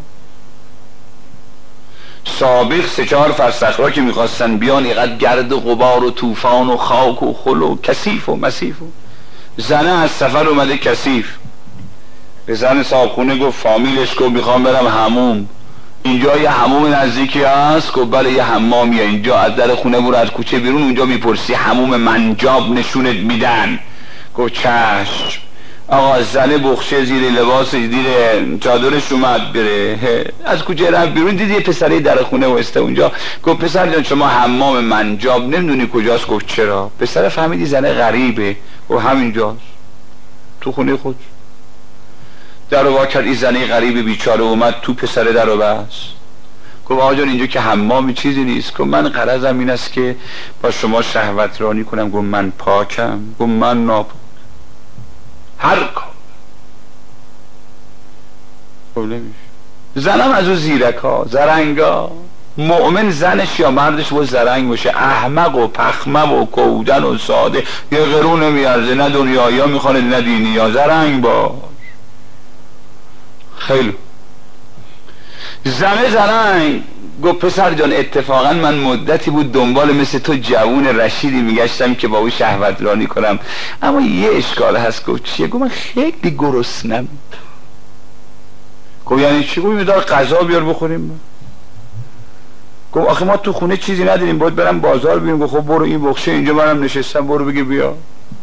S1: سابق سه چهار فرسخ را که میخواستن بیان، اینقدر گرد و غبار و طوفان و خاک و خل و کثیف و مسیف و زنه از سفر اومده کثیف، به زن صاحبخونه گفت، فامیلش گفت میخوام برم حموم، اینجا یه حموم نزدیکی هست؟ گفت بله یه حمامیه اینجا، از در خونه برو از کوچه بیرون، اونجا میپرسی حموم منجاب نشونت میدن. گفت چشم. آقا زنه بخشه زیر لباس زیر چادرش اومد بره، از کوچه رفت بیرون، دید یه پسره در خونه واسطه اونجا. گفت پسر جان شما حمام منجاب نمیدونی کجاست؟ گفت چرا؟ پسر فهمیدی زنه غریبه. گفت همینجاست تو خونه خود. در رو وا کرد، این زنه غریب بیچاره اومد تو، پسر در رو بست. گفت آقا جان اینجا که حمامی چیزی نیست. گفت من غرضم این است که با شما شهوت رانی کنم. گفت من پاکم. گفت من ناپاک. هر کار گفت نمیشه. زنم از اون زیرک ها، زرنگا. مؤمن زنش یا مردش با زرنگ باشه، احمق و پخمه و کودن و ساده، یه قرون نمیارزه، نه دنیایی ها میخوانه نه دینی ها، زرنگ باش. خیلی زنه زرنگ. گفت پسر جان اتفاقا من مدتی بود دنبال مثل تو جوون رشیدی میگشتم که با او شهوت رانی کنم، اما یه اشکال هست. گفت چیه؟ گفت من خیلی گرسنم. گفت یعنی چی؟ گفت میدار غذا بیار بخوریم. گفت آخه ما تو خونه چیزی نداریم، باید برم بازار ببینم. گفت خب برو این بخشه اینجا منم نشستم، برو بگی بیا.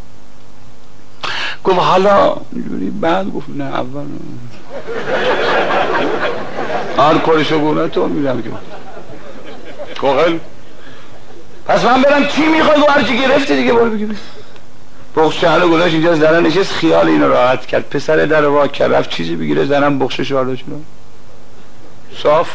S1: گفت حالا اینجوری بعد؟ گفت نه اول هر کارشو گونه تو میرم که کوغل. پس من برم چی میخوای؟ گفت هرچی گرفتی دیگه برو بگی. بخشه هلو گذاشت اینجا، زنم نشست خیال اینو راحت کرد. پسر در وا کرد رفت چیزی بگیره، زنم بخشه شارده شد صاف،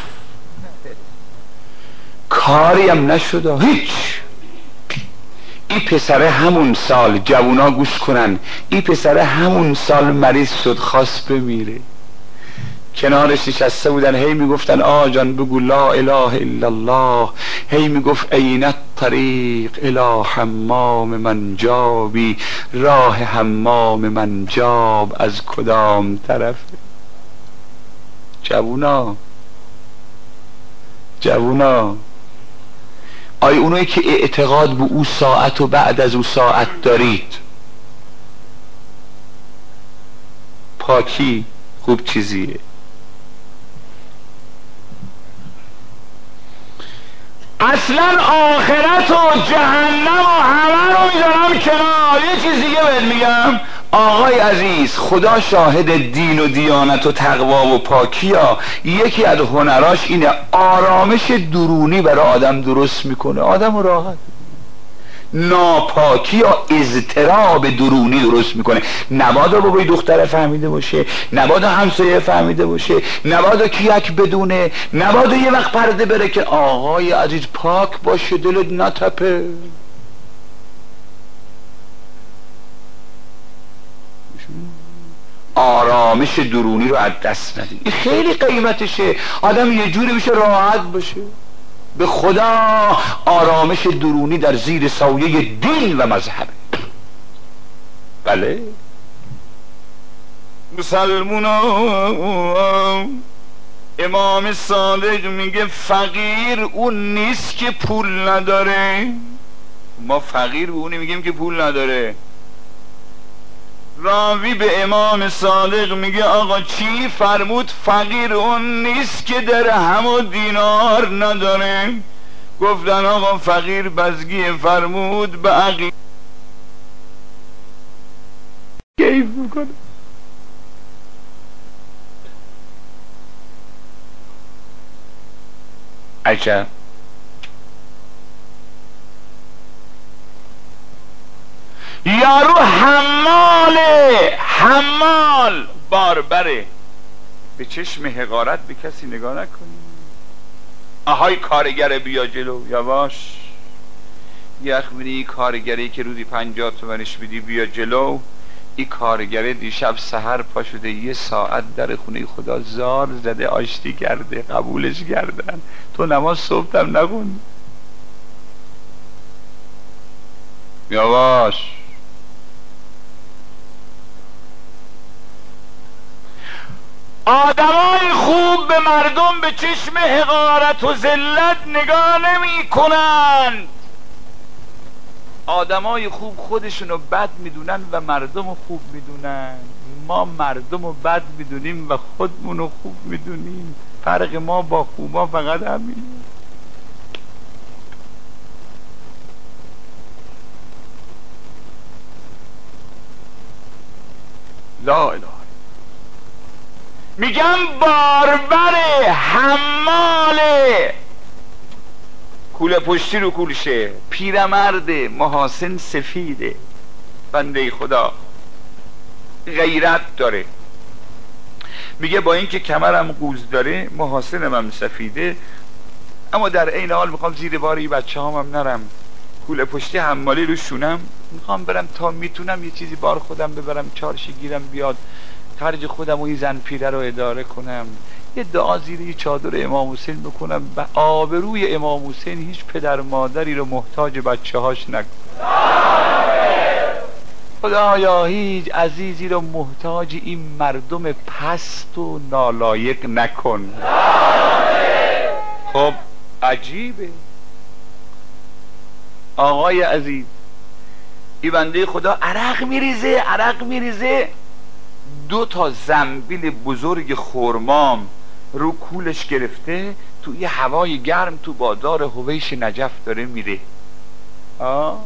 S1: کاری هم نشد هیچ. این پسره همون سال، جوونا گوش کنن، این پسره همون سال مریض شد، خواست بمیره. کنارش نشسته بودن، هی میگفتن آقا جان بگو لا اله الا الله، هی میگفت این الطریق الی حمام منجابی، راه حمام منجاب از کدام طرفه؟ جوونا جوونا آیا اونایی که اعتقاد به او ساعت و بعد از او ساعت دارید، پاکی خوب چیزیه. اصلا آخرت و جهنم و همه رو میذارم کنار. یه چیز دیگه بهت میگم آقای عزیز، خدا شاهد دین و دیانت و تقوا و پاکی ها. یکی از هنراش اینه آرامش درونی برای آدم درست میکنه، آدم راحت. ناپاکی یا اضطراب درونی درست میکنه. نبادا بابای دختر فهمیده باشه، نبادا همسایه فهمیده باشه، نبادا کیک بدونه، نبادا یه وقت پرده بره که آقای عزیز پاک باشه، دلت نتپه. جون آرامش درونی رو از دست ندید. این خیلی قیمتشه. آدم یه جوری میشه راحت باشه. به خدا آرامش درونی در زیر سایه دین و مذهب. بله مسلمونا امام صادق میگه فقیر اون نیست که پول نداره. ما فقیر به اونی میگیم که پول نداره. راوی به امام صادق میگه آقا چی؟ فرمود فقیر اون نیست که درهم و دینار نداره. گفتن آقا فقیر بزگی. فرمود به عقیل کیف میکنه. عجب. یارو حماله، حمال باربره. به چشم حقارت به کسی نگاه نکنی. آهای کارگر بیا جلو، یواش. یخ بینی کارگری که روزی پنجاه تومنش میدی بیا جلو. این کارگره دیشب سحر پا شده یه ساعت در خونه خدا زار زده آشتی کرده، قبولش کردن. تو نماز صبح هم نخوندی. یواش. آدمای خوب به مردم به چشم حقارت و ذلت نگاه نمی کنند. آدمای خوب خودشونو بد میدونن و مردمو خوب میدونن. ما مردمو بد میدونیم و خودمونو خوب میدونیم. فرق ما با خوبا فقط همینه. لا اله. میگم باربره، حماله، کوله پشتی رو کولشه، پیرمرده، محاسن سفیده، بنده خدا غیرت داره. میگه با اینکه کمرم قوز داره محاسنم هم سفیده، اما در عین حال میخوام زیر باری بچه هم, هم نرم. کوله پشتی حمالی رو شونم، میخوام برم تا میتونم یه چیزی بار خودم ببرم، چارشی گیرم بیاد، خرج خودم و این زن پیره رو اداره کنم، یه دعا زیر یه چادر امام حسین بکنم. به آبروی امام حسین هیچ پدر مادری رو محتاج بچه هاش نکن. خدایا هیچ عزیزی رو محتاج این مردم پست و نالایق نکن. خب عجیبه آقای عزیز، این بنده خدا عرق میریزه، عرق میریزه، دو تا زنبیل بزرگ خرمام رو کولش گرفته، تو یه هوای گرم تو بازار حویش نجف داره میره. آه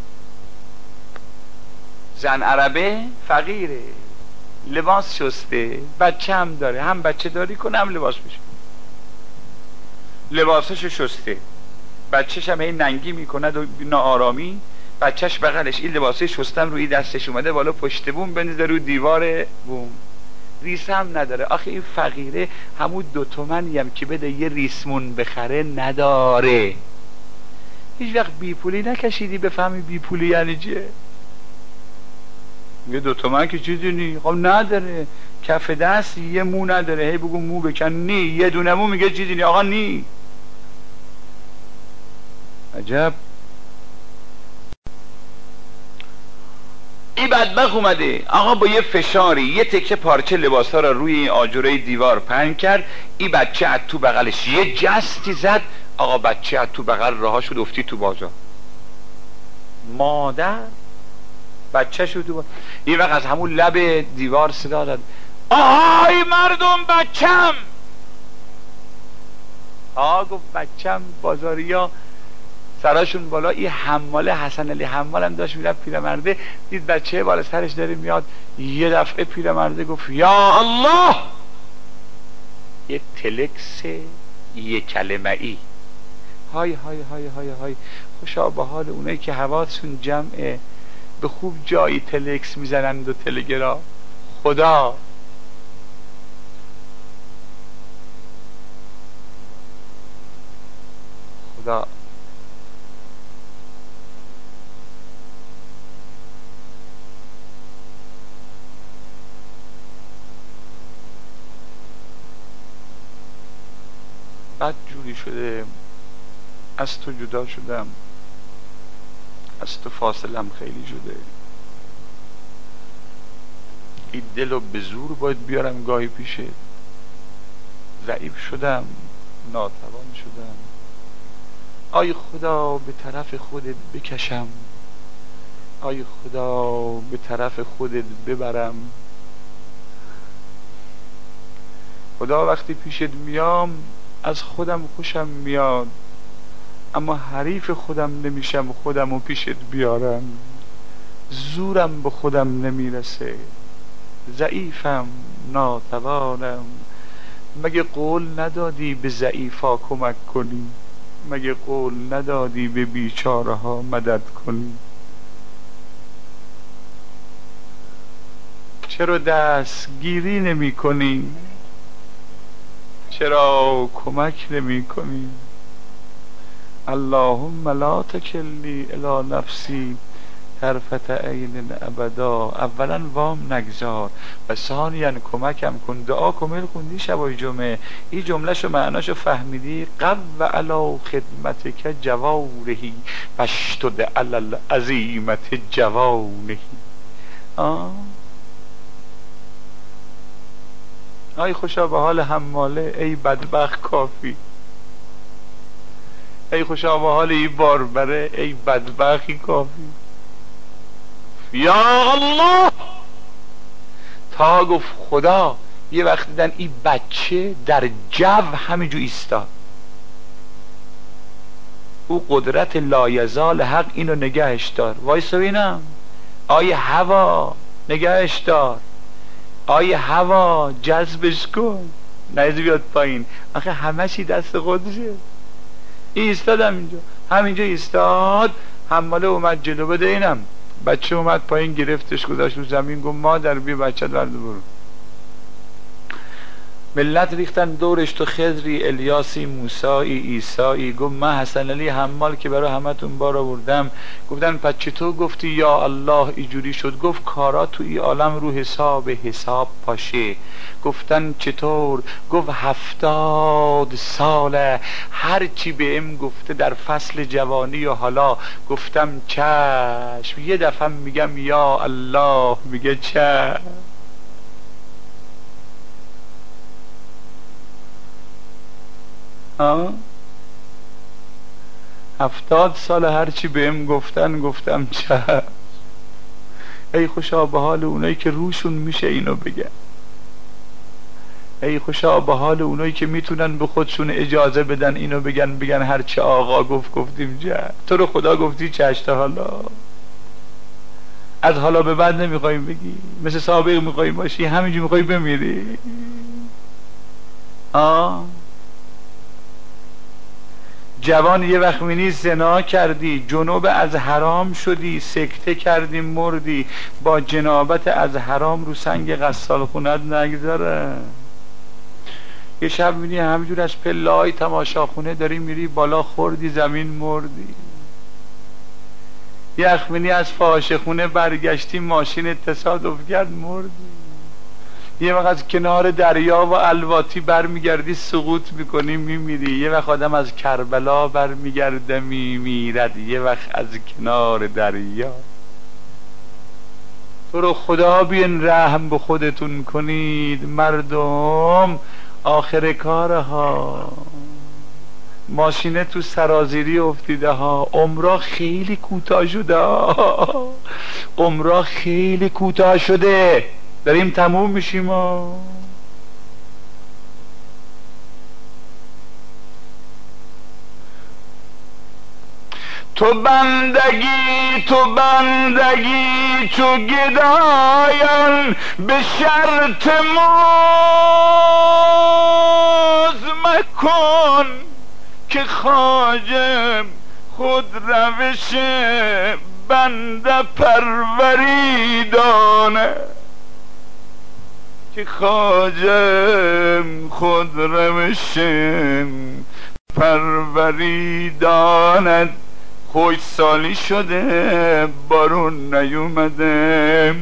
S1: زن عربه فقیره، لباس شسته، بچه هم داره، هم بچه داری کنه هم لباس بشه، لباسش شسته، بچهش هم هی ننگی میکنه و ناآرامی، بچهش بغلش این لباسه شستم روی دستش اومده بالا پشت بوم بندازه رو دیوار بوم، ریسه هم نداره. آخه این فقیره همون دو تومنی هم که بده یه ریسمون بخره نداره. هیچ وقت بیپولی نکشیدی بفهمی بیپولی یعنی چیه؟ یه دو تومن که چیزی نی، خب نداره، کف دست یه مو نداره، هی بگو مو بکن، نی، یه دونه مو میگه چیزی نی، آقا نی. عجب. این بدبخت اومده آقا با یه فشاری یه تکه پارچه لباسا را روی این آجره دیوار پهن کرد. این بچه از تو بغلش یه جستی زد، آقا بچه از تو بغل رها شد افتی تو بازار. مادر بچه شد تو بازار. این وقت از همون لب دیوار صدا داد آهای مردم بچم. آقا گفت بچم. بازاریا سراشون بالا. این حماله حسن علی حمال هم داشت میرفت، پیرمرده دید بچه بالا سرش داره میاد، یه دفعه پیرمرده گفت یا الله، یه تلکس یه کلمه ای. های های های های های خوشا به حال اونایی که حواسشون جمعه، به خوب جایی تلکس میزنند و تلگرام. خدا خدا بد جوری شده، از تو جدا شدم، از تو فاصلم خیلی شده، این دل رو به زور باید بیارم گاهی پیشه، ضعیف شدم، ناتوان شدم، آی خدا به طرف خودت بکشم، آی خدا به طرف خودت ببرم. خدا وقتی پیشت میام از خودم خوشم میاد، اما حریف خودم نمیشم خودم رو پیشت بیارم، زورم به خودم نمیرسه، ضعیفم، ناتوانم. مگه قول ندادی به ضعیفا کمک کنی؟ مگه قول ندادی به بیچاره ها مدد کنی؟ چرا دستگیری نمی کنی؟ چرا کمک نمی کنی؟ اللهم لا تکلنی الی نفسی طرفت عین ابدا. اولا وام نگذار و ثانیا کمکم کن. دعا کامل خوندی شبای جمعه؟ این جملهشو معناشو فهمیدی؟ قو علی خدمتک جوارحی فاشتد علی العزیمت جوانحی. آه آی خوشا به حال حماله، ای بدبخت کافی. ای خوشا به حال ای باربره، ای بدبختی کافی. یا الله، تا گفت خدا یه وقت دیدن این بچه در جو همینجور ایستاد. او قدرت لایزال حق اینو نگهش دار. وایسا ببینم، آیه هوا نگهش دار، آیه هوا جذبش کن، نیزی بیاد پایین. آخه همه چی دست خودشه. ایستاد همینجا، همینجا ایستاد. حماله اومد جلو، بده اینم. بچه اومد پایین، گرفتش گذاشت رو زمین، گفت مادر بیا بچت ورده برو. ملت ریختن دورش، تو خضری، الیاسی، موسایی، ایسایی. گفت من حسن علی حمال که برای همتون بار آوردم. گفتن پس چطور گفتی یا الله اینجوری شد؟ گفت کارا تو ای عالم رو حساب حساب پاشه. گفتن چطور؟ گفت هفتاد ساله هر چی به ام گفته در فصل جوانی و حالا. گفتم چشم. یه دفعه میگم یا الله، میگه چشم. آه؟ هفتاد سال هرچی بهم گفتن گفتم چه. ای خوشا به حال اونایی که روشون میشه اینو بگن. ای خوشا به حال اونایی که میتونن به خودشون اجازه بدن اینو بگن، بگن هرچی آقا گفت گفتیم جه. تو رو خدا گفتی چشت حالا. از حالا به بعد نمیخوایم بگی، مثل سابق میخوایم باشی، همینجور میخوای بمیری. آه جوان یه وقت مینی زنا کردی، جنوب از حرام شدی، سکته کردی مردی، با جنابت از حرام رو سنگ غسال خونت نگذاره. یه شب میبینی همینجور از پله‌های تماشاخونه داری میری بالا، خوردی زمین مردی. یه وقت میبینی از فاحشه خونه برگشتی، ماشین تصادف کرد مردی. یه وقت از کنار دریا و الواتی برمیگردی سقوط میکنی میمیری. یه وقت آدم از کربلا برمیگرده میمیرد، یه وقت از کنار دریا. تو رو خدا بیان رحم به خودتون کنید مردم. آخر کارها ماشینه تو سرازیری افتیده ها. عمرها خیلی کوتاه شده ها. عمرها خیلی کوتاه شده، داریم تموم میشیم. ها تو بندگی تو بندگی چو گدایان به شرط ماز مکن، که خواجه خود روش بنده پروری دانه. که خواجه خود روش پروری داند. خوش سالی شده بارون نیومده،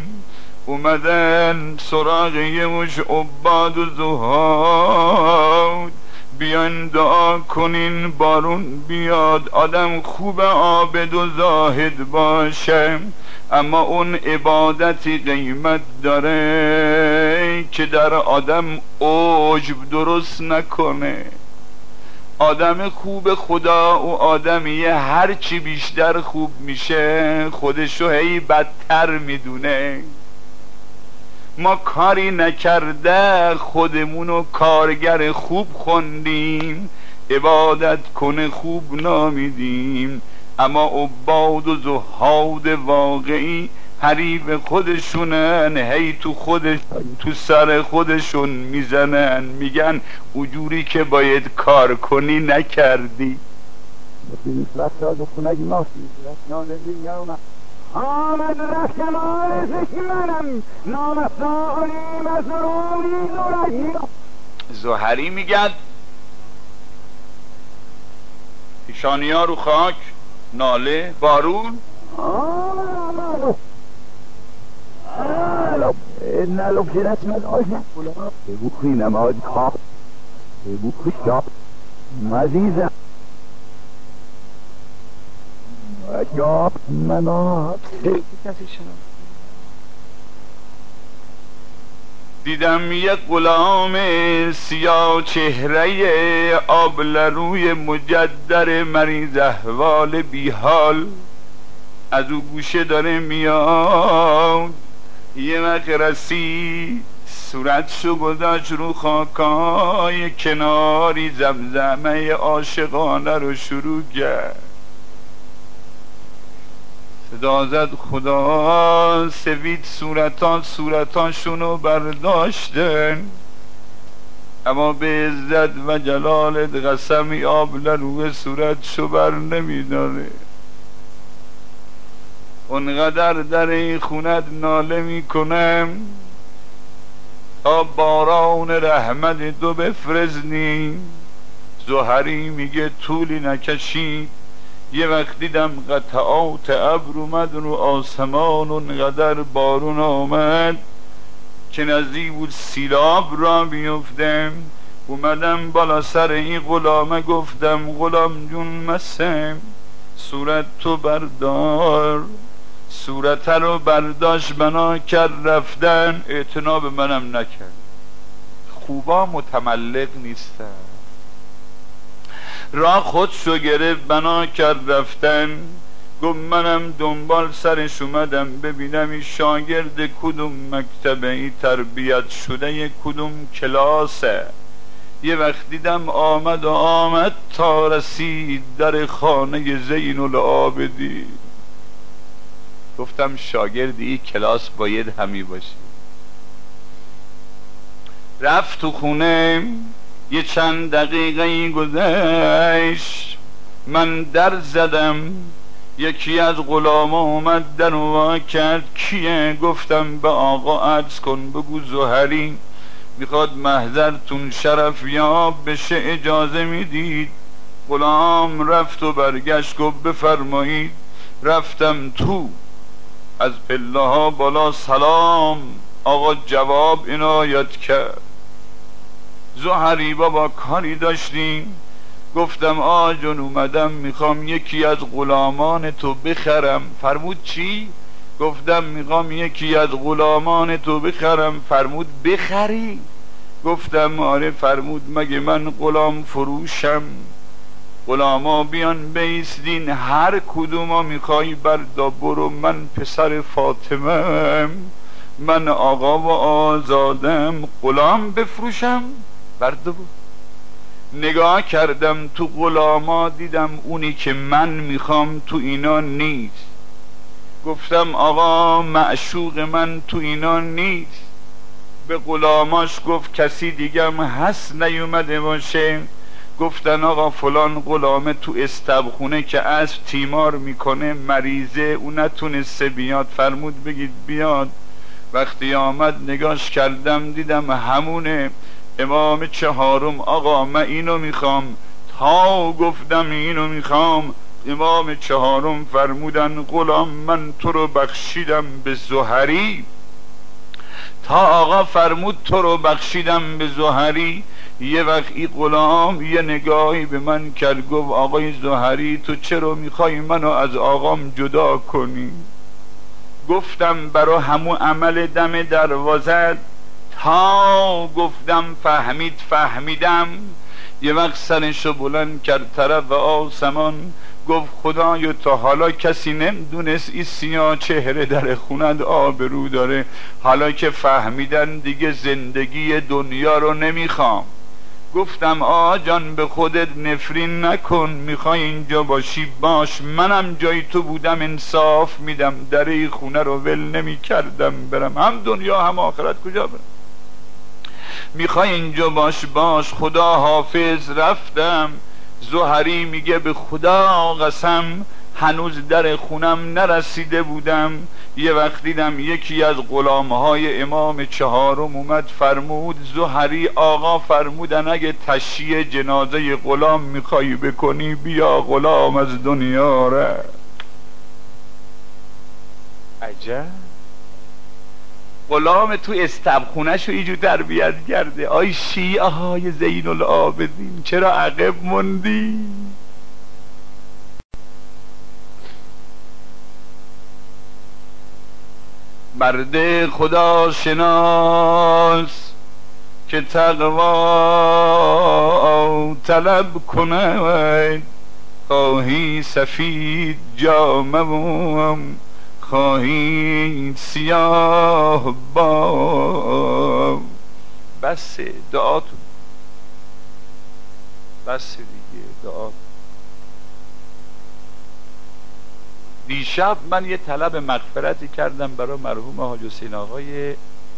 S1: اومدن سراغ یه مش عباد و زهاد. بیاین دعا کنین بارون بیاد. آدم خوب عابد و زاهد باشه، اما اون عبادتی قیمت داره که در آدم عجب درست نکنه. آدم خوب خدا و آدمیه هرچی بیشتر خوب میشه خودشو هی بدتر میدونه. ما کاری نکرده خودمونو کارگر خوب خوندیم، عبادت کنه خوب نامیدیم، اما عباد و زهاد واقعی حریف خودشونن، هی تو خودش تو سر خودشون میزنن، میگن اجوری که باید کار کنی نکردی.
S2: آمد رفتمان زشمنم نامستانی مزروری زرهی.
S1: زهری میگد پیشانی ها رو خاک، ناله بارون.
S2: آمد آمد نلو که رسمت آشن بگو خوی نماد خواه بگو خوی شاب مزیزم جاب منات.
S1: دیدم یک غلام سیاه چهره آبلروی مجدر مریض احوال بیحال، از او گوشه داره میاد. یه وقت رسید صورتشو گذاشت رو خاکای کناری، زمزمه عاشقانه رو شروع کرد. صدا زد خدا، سفید صورتان صورتانشونو برداشتن، اما به عزت و جلالت قسمی آبلروی صورتشو بر نمیداره. اونقدر در این خونت ناله میکنم تا باران رحمت تو بفرزنی. زهری میگه طولی نکشید، یه وقت دیدم قطعات ابر اومد رو آسمان، اونقدر بارون آمد که نزدیک بود سیلاب را بیفتم. اومدم بالا سر این غلامه گفتم غلام جون مسم صورت تو بردار. صورت رو برداشت بنا کرد رفتن، اعتنا به منم نکرد. خوبا متملق نیستن. راه خودشو گرفت بنا کرد رفتن. گفت منم دنبال سرش اومدم ببینم این شاگرد کدوم مکتبه، این تربیت شده کدوم کلاسه. یه وقت دیدم آمد و آمد تا رسید در خانه زین العابدین. گفتم شاگرد این کلاس باید همی باشی. رفت تو خونه، یه چند دقیقه گذشت، من در زدم، یکی از غلاما اومد در وا کرد. کیه؟ گفتم به آقا عرض کن بگو زهری میخواد محضرتون شرف یاب بشه، اجازه میدید؟ غلام رفت و برگشت گفت بفرمایید. رفتم تو، از پله ها بالا سلام، آقا جواب عنایت کرد. زهری بابا کاری داشتیم؟ گفتم آجون اومدم میخوام یکی از غلامان تو بخرم. فرمود چی؟ گفتم میخوام یکی از غلامان تو بخرم. فرمود بخری؟ گفتم آره. فرمود مگه من غلام فروشم؟ غلاما بیان بیستین، هر کدوما میخوای بردا برو. من پسر فاطمه، من آقا و آزادم، غلام بفروشم؟ بردا برو. نگاه کردم تو غلاما، دیدم اونی که من میخوام تو اینا نیست. گفتم آقا معشوق من تو اینا نیست. به غلاماش گفت کسی دیگم هست نیومده باشه؟ گفتن آقا فلان غلامه تو استبخونه که اسب تیمار میکنه مریضه، اون نتونسته بیاد. فرمود بگید بیاد. وقتی آمد نگاش کردم دیدم همونه، امام چهارم. آقا من اینو میخوام. تا گفتم اینو میخوام، امام چهارم فرمودن غلام من تو رو بخشیدم به زهری. تا آقا فرمود تو رو بخشیدم به زهری، یه وقت این غلام یه نگاهی به من کرد، گفت آقای زهری تو چرا میخوای منو از آقام جدا کنی؟ گفتم برا همون عمل دم دروازه تا گفتم فهمید فهمیدم. یه وقت سرشو بلند کرد طرف آسمان، گفت خدایا تا حالا کسی نمیدونست این سیاه چهره در خونت آبرو داره، حالا که فهمیدن دیگه زندگی دنیا رو نمیخوام. گفتم آقا جان به خودت نفرین نکن، میخوای اینجا باشی باش، منم جای تو بودم انصاف میدم، در این خونه رو ول نمی کردم برم، هم دنیا هم آخرت کجا برم. میخوای اینجا باش باش، خدا حافظ رفتم. زهری میگه به خدا قسم هنوز در خونم نرسیده بودم، یه وقت دیدم یکی از غلامهای امام چهارم اومد فرمود زهری آقا فرمودن اگه تشییع جنازه غلام میخوای بکنی بیا غلام از دنیا ره. عجب غلام تو استبخونه‌شو ایجو تربیت کرده. آی شیعه های زین العابدین چرا عقب موندی؟ مرد خدا شناس که تقوا طلب کند، خواهی سفید جامم خواهی سیاه با. بس دعاتون بس دیگه دعا. دیشب من یه طلب مغفرتی کردم برای مرحوم حاج حسین آقای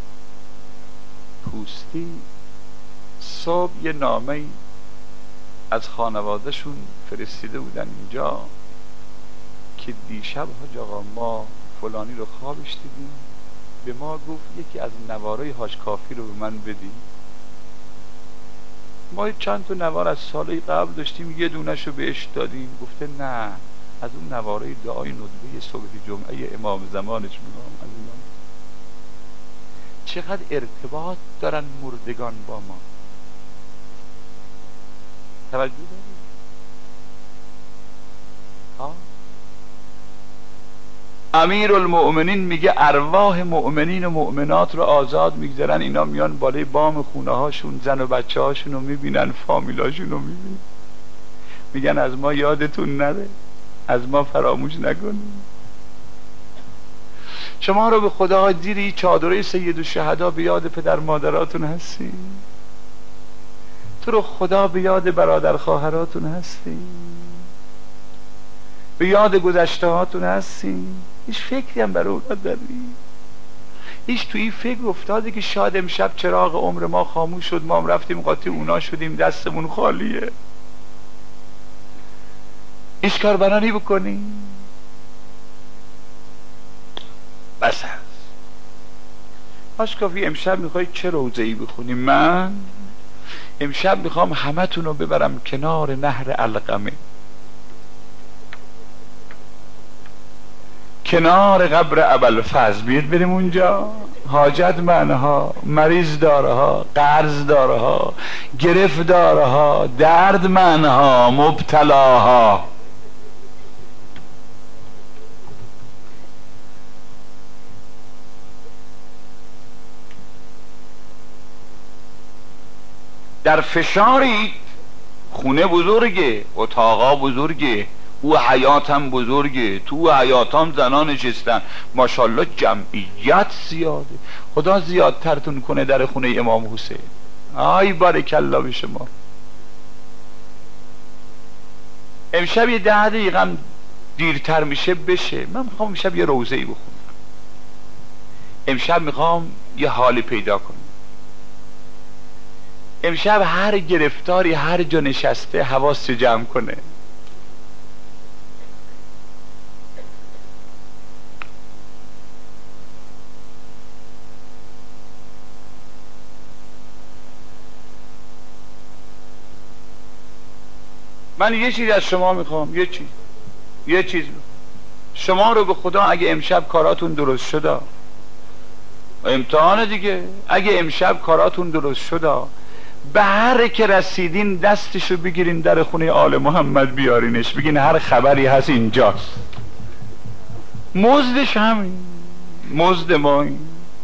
S1: پوستی. صبح یه نامه از خانوادهشون فرستیده بودن اینجا که دیشب حاج آقا ما فلانی رو خوابش دیدیم، به ما گفت یکی از نوارای حاج کافی رو به من بدی. ما چند تا نوار از سالهای قبل داشتیم، یه دونش رو بهش دادیم، گفته نه از اون نوارای دعای ندبه صبح جمعه امام زمانش میگم. از اون چقدر ارتباط دارن مردگان با ما، توجه دارید؟ ها امیر المؤمنین میگه ارواح مؤمنین و مؤمنات رو آزاد میگذارن، اینا میان بالای بام خونه هاشون زن و بچه هاشون رو میبینن، فامیلاشون رو میبینن، میگن از ما یادتون نره، از ما فراموش نکنید. شما رو به خدا دیری چادره سید الشهدا به یاد پدر مادراتون هستی؟ تو رو خدا به یاد برادر خواهراتون هستی؟ به یاد گذشته هاتون هستی؟ هیچ فکری هم برای اونا داری؟ هیچ توی فکر افتاده که شاید امشب چراغ عمر ما خاموش شد، ما هم رفتیم قاطی اونا شدیم، دستمون خالیه؟ هیچ کاربرانی بکنی؟ بس هست. حاج کافی امشب میخوای چه روزه‌ای بخونی؟ من امشب میخوام همه تون رو ببرم کنار نهر علقمه، کنار قبر ابوالفضل، بیاد بریم اونجا. حاجت منها، مریض داره ها، قرض داره ها، گرفت داره ها، درد منها، مبتلاها. در فشارید، خونه بزرگه، اتاقا بزرگه، او حیاتم بزرگه، تو حیاتام زنان نشستن، ماشاءالله جمعیت زیاده، خدا زیادترتون کنه در خونه امام حسین. آی بارکالله به شما. امشب یه ده دقیقه هم دیرتر میشه بشه، من میخوام امشب یه روزه‌ای بخونم، امشب میخوام یه حالی پیدا کنم، امشب هر گرفتاری هر جا نشسته حواس جمع کنه. من یه چیز از شما میخوام، یه چیز یه چیز شما رو به خدا اگه امشب کاراتون درست شده، امتحان دیگه، اگه امشب کاراتون درست شده به هر که رسیدین دستشو بگیرین در خونه آل محمد بیارینش، بگین هر خبری هست اینجاست. مزدش همین، مزد ما این.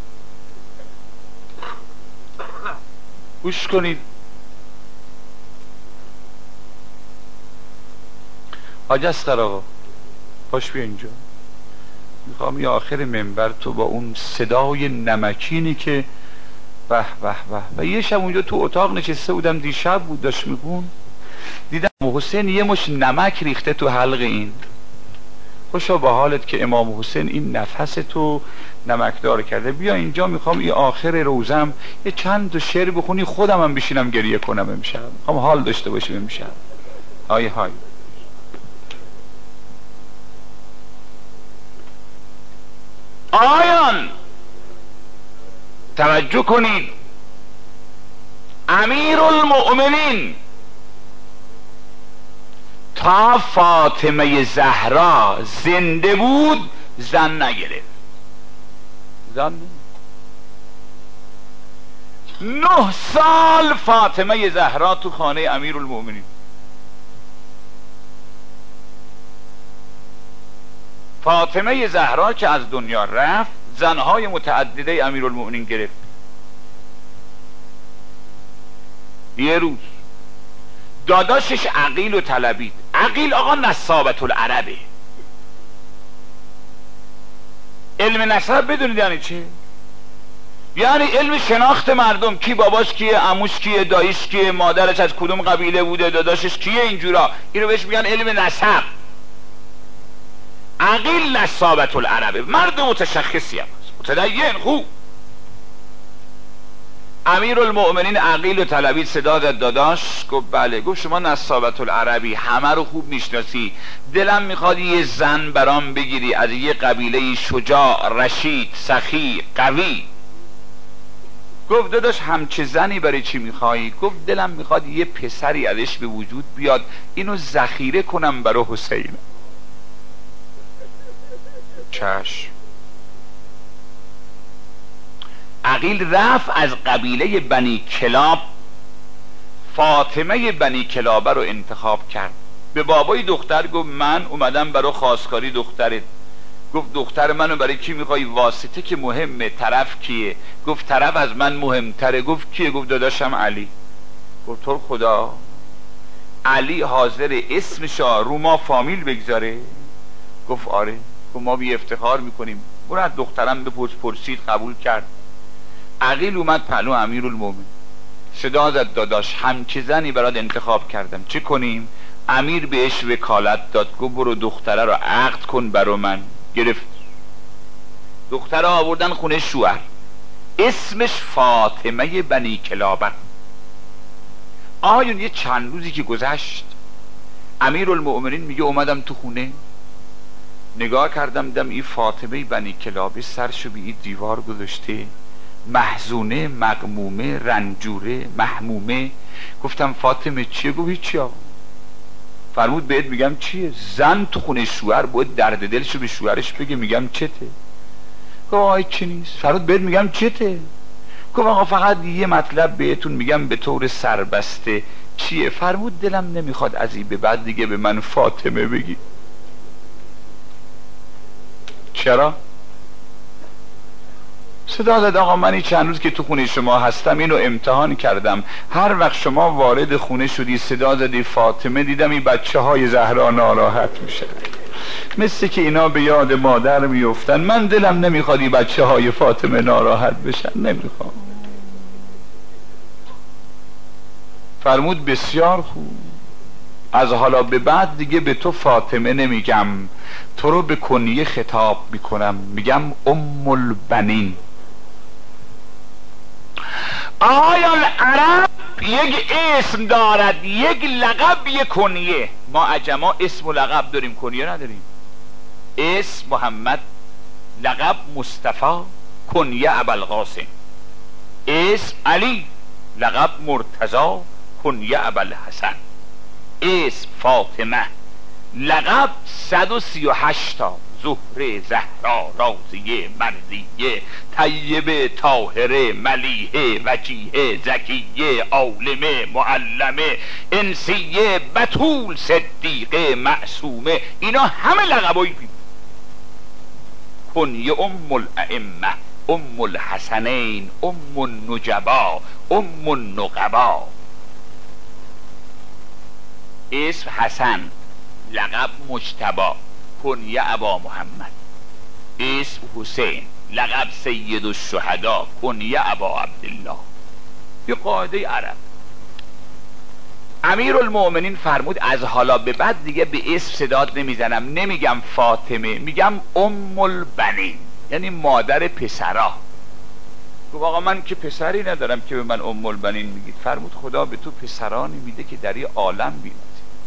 S1: گوش کنید. حاج اصغر آقا پاش بیا اینجا، میخوام یه آخر منبر تو با اون صدای نمکینی که به به به. و یه شب اونجا تو اتاق نشسته بودم، دیشب بود داشت میخون، دیدم حسین یه مش نمک ریخته تو حلق این. خوشا به حالت که امام حسین این نفس تو نمکدار کرده. بیا اینجا، میخوام این آخر روزم یه چند تا شعر بخونی، خودم هم بشینم گریه کنم امشب، میخوام حال داشته باشیم امشب. آی های آیان توجه کنید، امیرالمؤمنین تا فاطمه زهرا زنده بود زن نگرفت. زن نه سال فاطمه زهرا تو خانه امیرالمؤمنین. فاطمه زهرا که از دنیا رفت، زنهای متعدده امیرالمؤمنین گرفت. یه روز داداشش عقیل و طلبید. عقیل آقا نسابت العربه. علم نسب بدونید یعنی چه؟ یعنی علم شناخت مردم، کی باباش کیه، عموش کیه، داییش کیه، مادرش از کدوم قبیله بوده، داداشش کیه، اینجورا. اینو بهش میگن علم نسب. عقیل نسابت العربه، مرد متشخصی هم متدین خوب. امیرالمؤمنین عقیل و طلبید، صدا زد داداش. گفت بله. گفت شما نسابت العربی، همه رو خوب میشناسی، دلم میخواد یه زن برام بگیری از یه قبیله شجاع، رشید، سخی، قوی. گفت داداش همچه زنی برای چی میخوایی؟ گفت دلم میخواد یه پسری ازش به وجود بیاد، اینو ذخیره کنم برای حسین. چشم. عقیل رفت از قبیله بنی کلاب فاطمه بنی کلابه رو انتخاب کرد. به بابای دختر گفت من اومدم برای خواستگاری دخترت. گفت دختر منو برای کی میخوای؟ واسطه که مهمه. طرف کیه؟ گفت طرف از من مهمتره. گفت کیه؟ گفت داداشم علی. گفت تو خدا علی حاضر اسمشا رو ما فامیل بگذاره؟ گفت آره. گفت ما بی افتخار میکنیم. برو از دخترم بپرس. پرسید، قبول کرد. عقیل اومد پلو امیرالمومنین، صدا زد داداش همچه زنی برات انتخاب کردم، چه کنیم؟ امیر بهش وکالت داد. گفت برو دختره رو عقد کن برا من. گرفت دختره آوردن خونه شوهر، اسمش فاطمه بنی کلابه. آیون یه چند روزی که گذشت، امیرالمؤمنین میگه اومدم تو خونه، نگاه کردم دم این فاطمه بنی کلابه سرشو به این دیوار گذاشته، محزونه، مغمومه، رنجوره، محمومه. گفتم فاطمه چیه؟ گفت هیچی آقا. فرمود بهت میگم چیه؟ زن تو خونه شوهر باید درد دلشو به شوهرش بگه. میگم چته؟ گفت آقا چی نیست. فرمود بهت میگم چته؟ گفت آقا فقط یه مطلب بهتون میگم به طور سربسته. چیه؟ فرمود دلم نمیخواد از این به بعد دیگه به من فاطمه بگی. چرا؟ صدا زد آقا من این چند روز که تو خونه شما هستم اینو امتحان کردم، هر وقت شما وارد خونه شدی صدا زدی فاطمه، دیدم این بچه های زهرا ناراحت میشه، مثل که اینا به یاد مادر میفتن. من دلم نمیخواد این بچه های فاطمه ناراحت بشن، نمیخوام. فرمود بسیار خوب، از حالا به بعد دیگه به تو فاطمه نمیگم، تو رو به کنیه خطاب میکنم، میگم ام البنین. آیا العرب یک اسم دارد، یک لقب، یک کنیه. ما عجما اسم و لقب داریم، کنیه نداریم. اسم محمد، لقب مصطفی، کنیه ابوالقاسم. اسم علی، لقب مرتضی، کنیه ابوالحسن. اسم فاطمه، لقب صد و سی و هشت تا، زهره زهرا رازیه مرضیه طیبه طاهره ملیحه وجیهه زکیه عالمه معلمه انسیه بتول صدیقه معصومه. اینا همه لقبای بی کنیه ام الائمه، ام الحسنین، ام النجبا، ام النقبا. اسم حسن، لقب مجتبی، کنیه ابا محمد. اسم حسین، لقب سید الشهدا، کنیه ابا عبدالله. یه قاعده عرب. امیر المؤمنین فرمود از حالا به بعد دیگه به اسم صدات نمیزنم، نمیگم فاطمه، میگم ام البنین، یعنی مادر پسرا. گفت آقا من که پسری ندارم که به من ام البنین میگید. فرمود خدا به تو پسرانی میده که در این عالم بیند.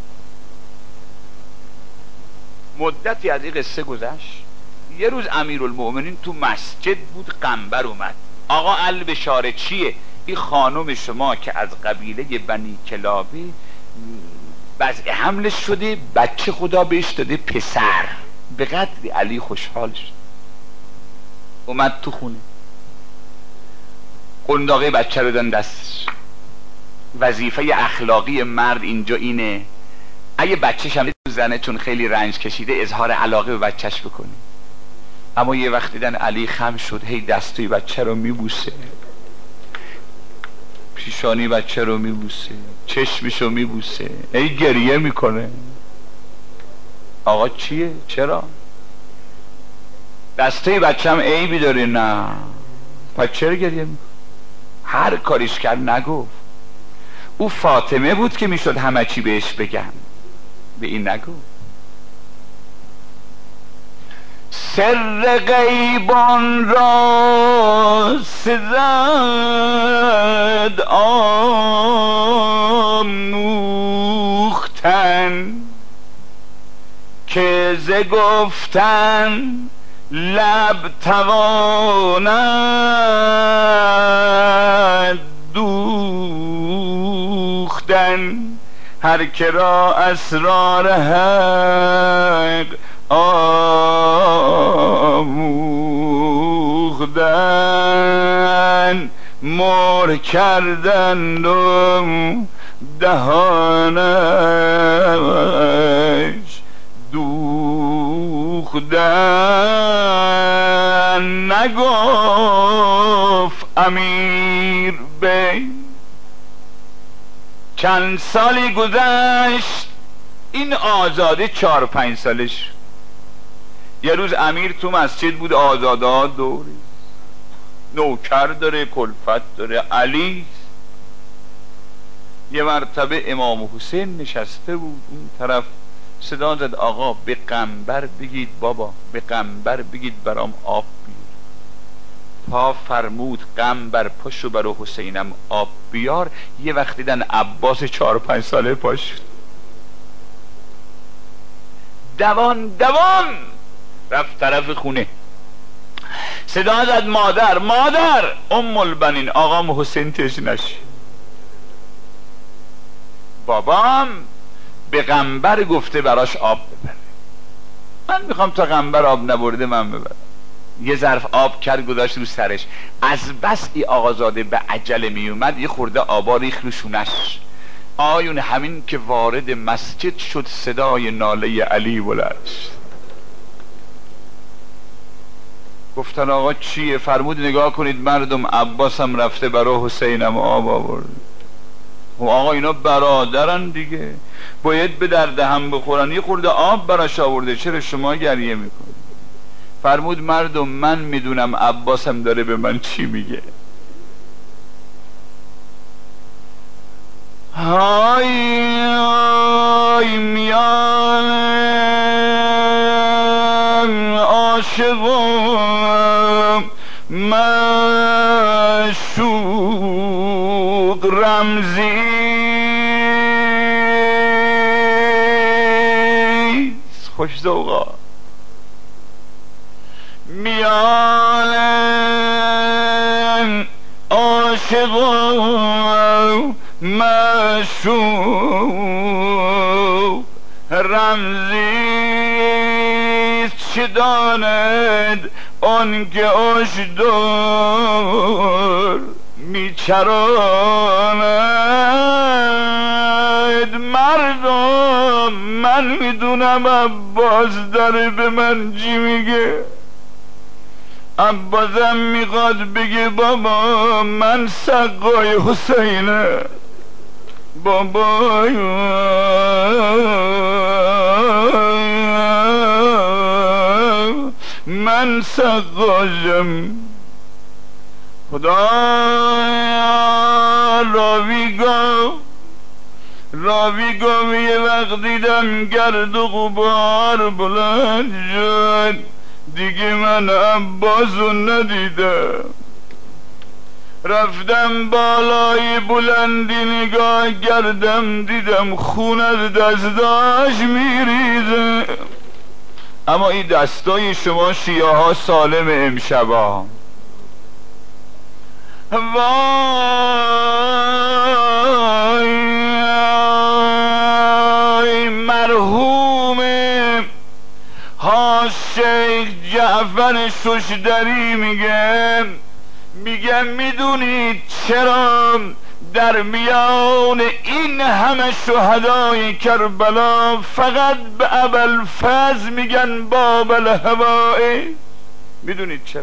S1: مدتی از این قصه گذشت. یه روز امیرالمؤمنین تو مسجد بود، قنبر اومد. آقا البشاره چیه؟ این خانم شما که از قبیله بنی کلابه وضع حملش شده، بچه خدا بهش داده پسر. به قدری علی خوشحال شد، اومد تو خونه، قنداقه بچه رو دادن دستش. وظیفه اخلاقی مرد اینجا اینه اگه بچه‌ش هم زنه چون خیلی رنج کشیده اظهار علاقه به بچهش بکنه. اما یه وقت دیدن علی خم شد، هی دستوی بچه رو میبوسه، پیشانی بچه رو میبوسه، چشمشو میبوسه، هی گریه میکنه. آقا چیه؟ چرا؟ دستوی بچه هم عیبی داره؟ نه. پس چرا گریه میکنه؟ هر کاریش کرد نگفت. او فاطمه بود که میشد همه چی بهش بگن، به این نگو. سر غیبان را سزد آموختن که ز گفتن لب تواند دوختن. هر که را اسرار حق آموختن مر کردند و دهانش دوختن. نگفت امیر بی چند سالی گذشت، این آزاده چهار پنج سالش. یه روز امیر تو مسجد بود، آزاده دوری، نوکر داره، کلفت داره، علی. یه مرتبه امام حسین نشسته بود اون طرف، صدا زد آقا به قنبر بگید بابا، به قنبر بگید برام آب بیار. تا فرمود قنبر پاشو برای حسینم آب بیار. یه وقت دیدن عباس چهار پنج ساله پاش شد، دوان دوان رفت طرف خونه. صدا زد مادر مادر، ام البنین آقام حسین تشنش. بابام به قنبر گفته براش آب ببره. من میخوام تا قنبر آب نبرده من ببرم. یه ظرف آب کرد گذاشت رو سرش. از بس ای آقازاده به عجله میومد، یه خورده آبا ریخت رو شونش. آیون همین که وارد مسجد شد صدای ناله علی بلند شد. گفتن آقا چیه؟ فرمود نگاه کنید مردم، عباسم رفته برای حسینم آب آورد. و آقا اینا برادرن دیگه، باید به درد هم بخورن. یه خورده آب براش آورده، چرا شما گریه میکنید؟ فرمود مردم من میدونم عباسم داره به من چی میگه. های های میان عاشقم معشوق رمزی خوش ذوقا. میان عاشقم معشوق رمزی چه داند آن که آشدار میچراند. مردم من میدونم عباس داره به من چی میگه. عباسم میخواد بگه بابا من سقای حسینه، بابا من سقایم. خدا راوی گفت راوی گفت یه وقت دیدم گرد و غبار بلند شد، دیگه من عباسو ندیدم. رفتم بالای بلندی نگاه کردم، دیدم خون از دستاش میریزه. اما این دستای شما شیعه ها سالم امشبا. وای مرحوم ها شیخ جعفر ششدری میگه میگه میدونید چرا در میان این همه شهدای کربلا فقط به ابوالفضل میگن باب الهوای؟ میدونید چرا؟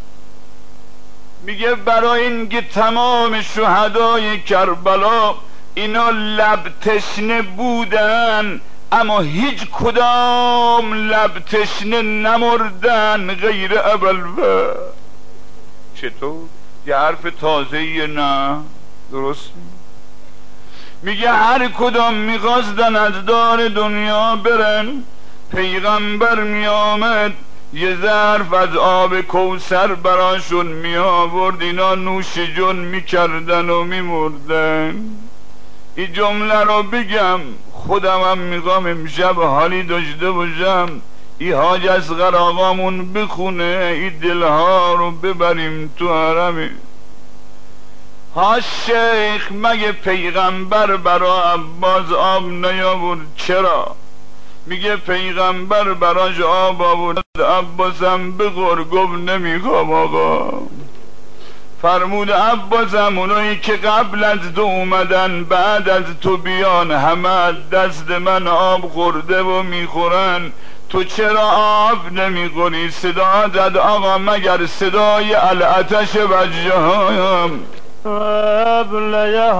S1: میگه برای اینکه تمام شهدای کربلا اینا لب تشنه بودن، اما هیچ کدام لب تشنه نمردن غیر ابوالفضل. چطور؟ یه حرف تازه‌ایه نه؟ درست میگه هر کدام میخواستن از دار دنیا برن، پیغمبر میآمد یه ظرف از آب کوثر براشون می آورد، اینا نوش جون میکردن و میمردن. این جمله رو بگم خودم هم میخوام امشب حالی داشته باشم، ای حاج اصغر آقامون بخونه، این دلها رو ببریم تو حرمی. ها شیخ مگه پیغمبر برا عباس آب نیاورد؟ چرا؟ میگه پیغمبر براش آب آورد، عباسم بخور. گفت نمیخوام آقا. فرمود عباسم اونایی که قبل از تو اومدن بعد از تو بیان همه دست من آب خورده و میخورن، تو چرا آب نمیخوری؟ صدا زد آقا مگر صدای العطش وجهایم
S3: قبله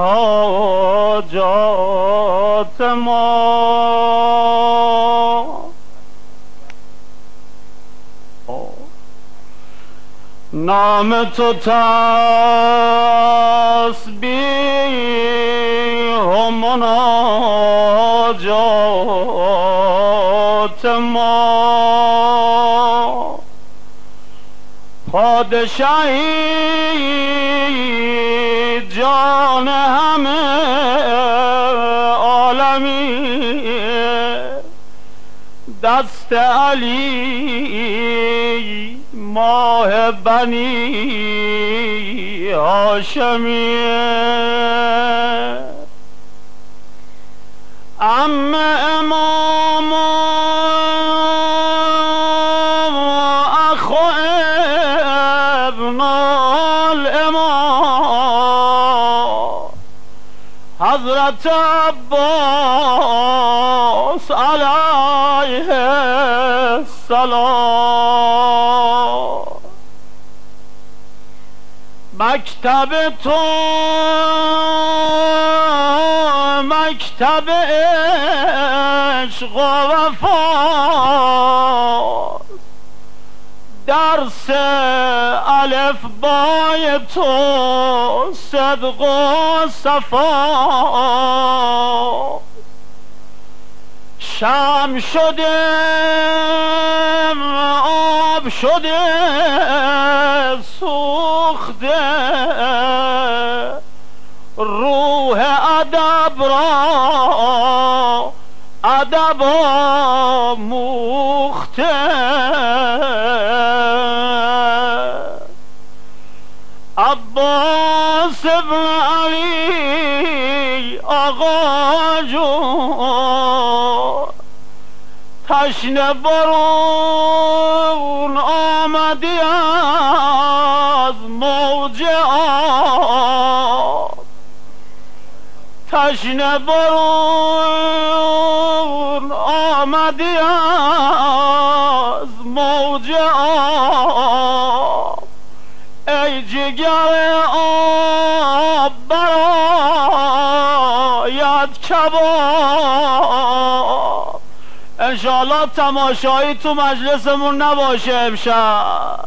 S3: حاجات ما نام تو تسبیح و مناجات ما، پادشاهی جان همه عالمی، دست علی ماه بنی هاشمیه. عم امام اخو ابن الامام حضرت عباس علیه السلام. مکتب تو مکتب عشق و وفا، درس الف بای تو صدق و صفا. شم شده آب شده سوخته، روح ادب را ادب آموخته. عباس ابن علی آقا جون تشنه برون آمدی از موج آب، تشنه برون آمدی از موج آب، ای جگر آب برآید کباب. انشاءالله تماشایی تو مجلسمون نباشه امشب.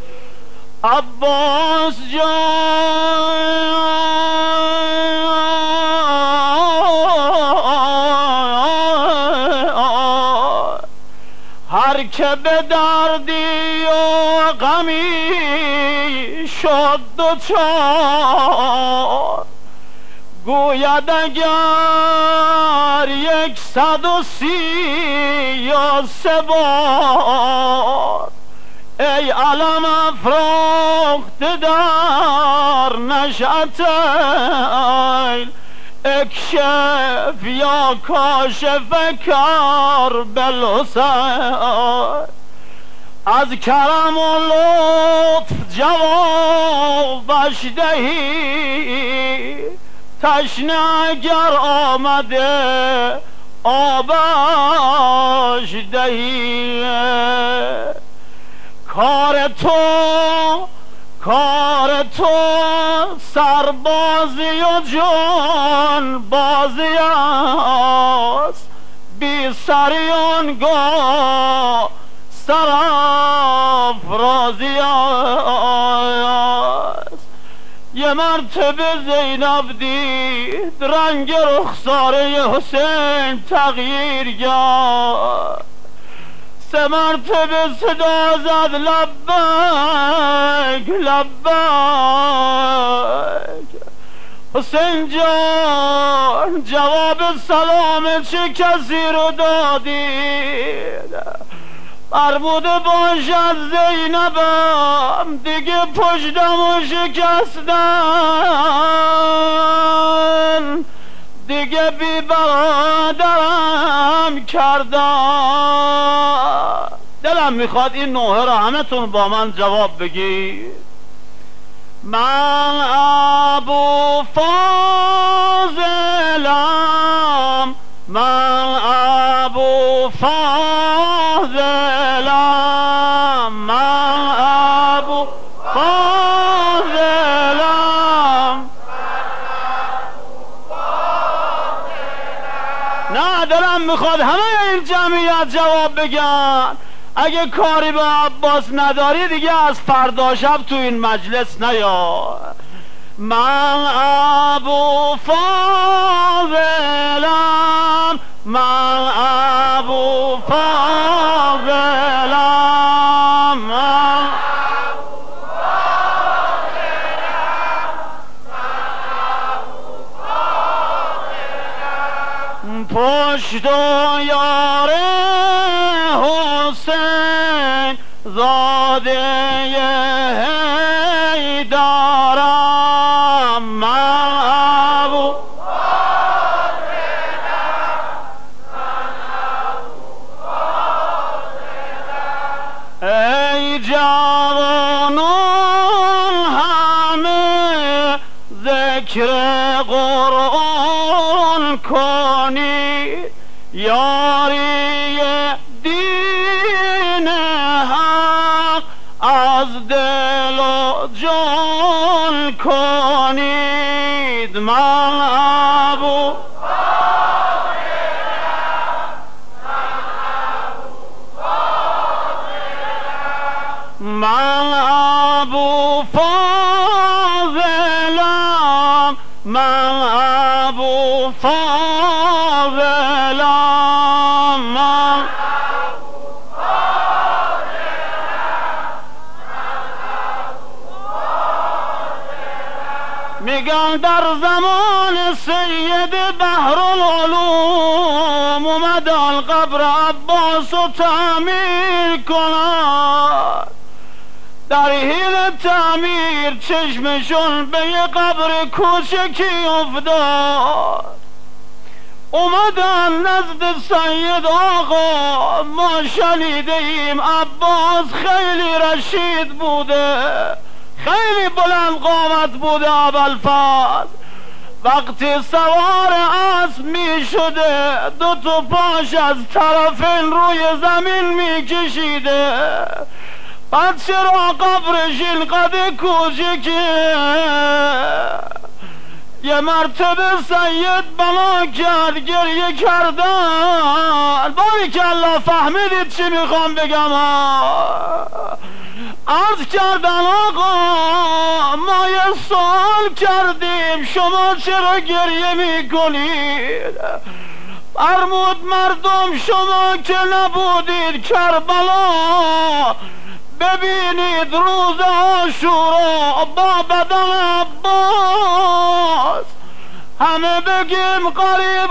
S3: عباس جان هر که به دردی و غمی شد دوچار، گوید اگر یک صد و سی یا سه بار، ای علم افراخته در نشأت ایل، اکشف یا کاشف کربالحسین. از کرم و لطف جوابش دهی، تشنه اگر آمده آبش دهی. کار تو کار تو سربازی و جان بازی است، بی سریانگاه سرافرازی است. یه مرتبه زینب دید رنگ رخساره حسین تغییر کرد، سه مرتبه صدا زد لبیک لبیک. حسین جان جواب سلام چه کسی رو دادید؟ فرموده باشد زینبم دیگه پشتمو شکستن، دیگه بی برادرم کردن. دلم میخواد این نوحه را همه تون با من جواب بگی. من ابو فاضلم، من ابو فاضلم، من ابو فاضلم. نه دلم میخواد همه این جمعیت جواب بگن. اگه کاری به عباس نداری دیگه از فردا شب تو این مجلس نیا. من ابو فاضلم، من ابو فاضلم، من پشت و یار حسین زاده حیدرم، من ابو ای جوانان همه ذکر قرآن کنید، یاری دین حق از دل و جان کنید. من ابو من ابو فاضلم، من ابو فاضلم، من میگم در زمان سید بحرالعلوم اومد القبر عباس و تعمیر کند. در حین تعمیر چشمشون به یه قبر کوچکی افتاد. اومدن نزد سید آقا، ما شنیده ایم عباس خیلی رشید بوده، خیلی بلند قامت بوده. ابوالفضل وقتی سوار اسب می شده دو تا پاش از طرفین روی زمین می کشیده، بعد چرا قبرش اینقدر کوچیکه؟ یه مرتبه سید بنا کرد، گریه کردن. باریکالله فهمیدید چی میخوام بگم ها؟ عرض کردن آقا ما یه سوال کردیم شما چرا گریه میکنید؟ فرمود مردم شما که نبودید کربلا ببینید روز عاشورا با بدن عباس همه بگیم قریب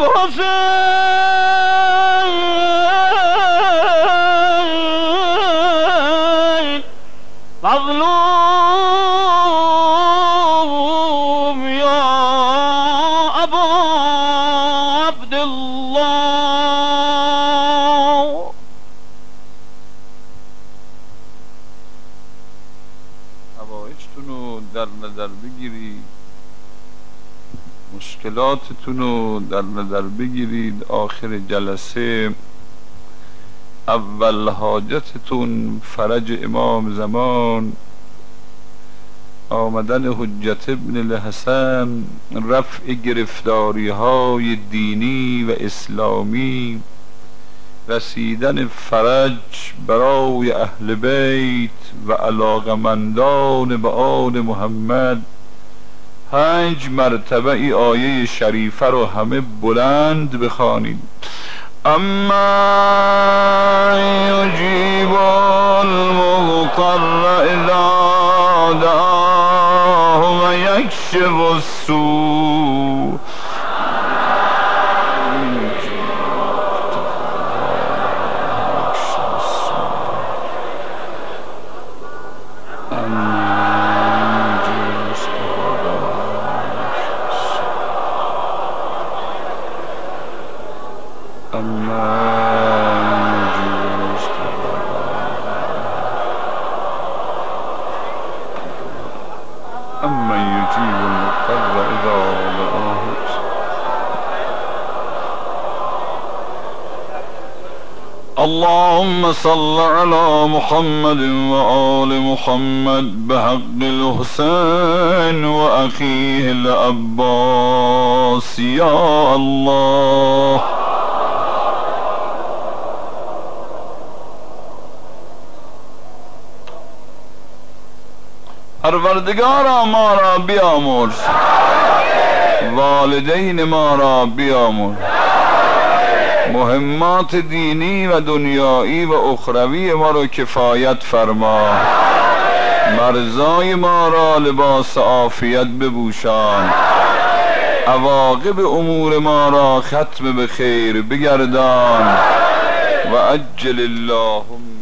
S3: حسین مظلوم یا ابا عبدالله.
S1: حوائجتونو در نظر بگیرید، مشکلاتتونو در نظر بگیرید. آخر جلسه اول حاجتتون فرج امام زمان، آمدن حجت ابن الحسن، رفع گرفتاری های دینی و اسلامی، رسیدن فرج برای اهل بیت و علاقمندان به آل محمد. پنج مرتبه ای آیه شریفه رو همه بلند بخوانید. اما یجیب المضطر اذا دعاه و یکشف السوء. اللهم صل على محمد وآل محمد بحق الحسين وأخيه العباس يا الله. پروردگارا ما را بیامرز، والدین ما را بیامرز، مهمات دینی و دنیایی و اخروی ما را کفایت فرما، مرزای ما را لباس عافیت بپوشان، عواقب امور ما را ختم به خیر بگردان و عجل اللهم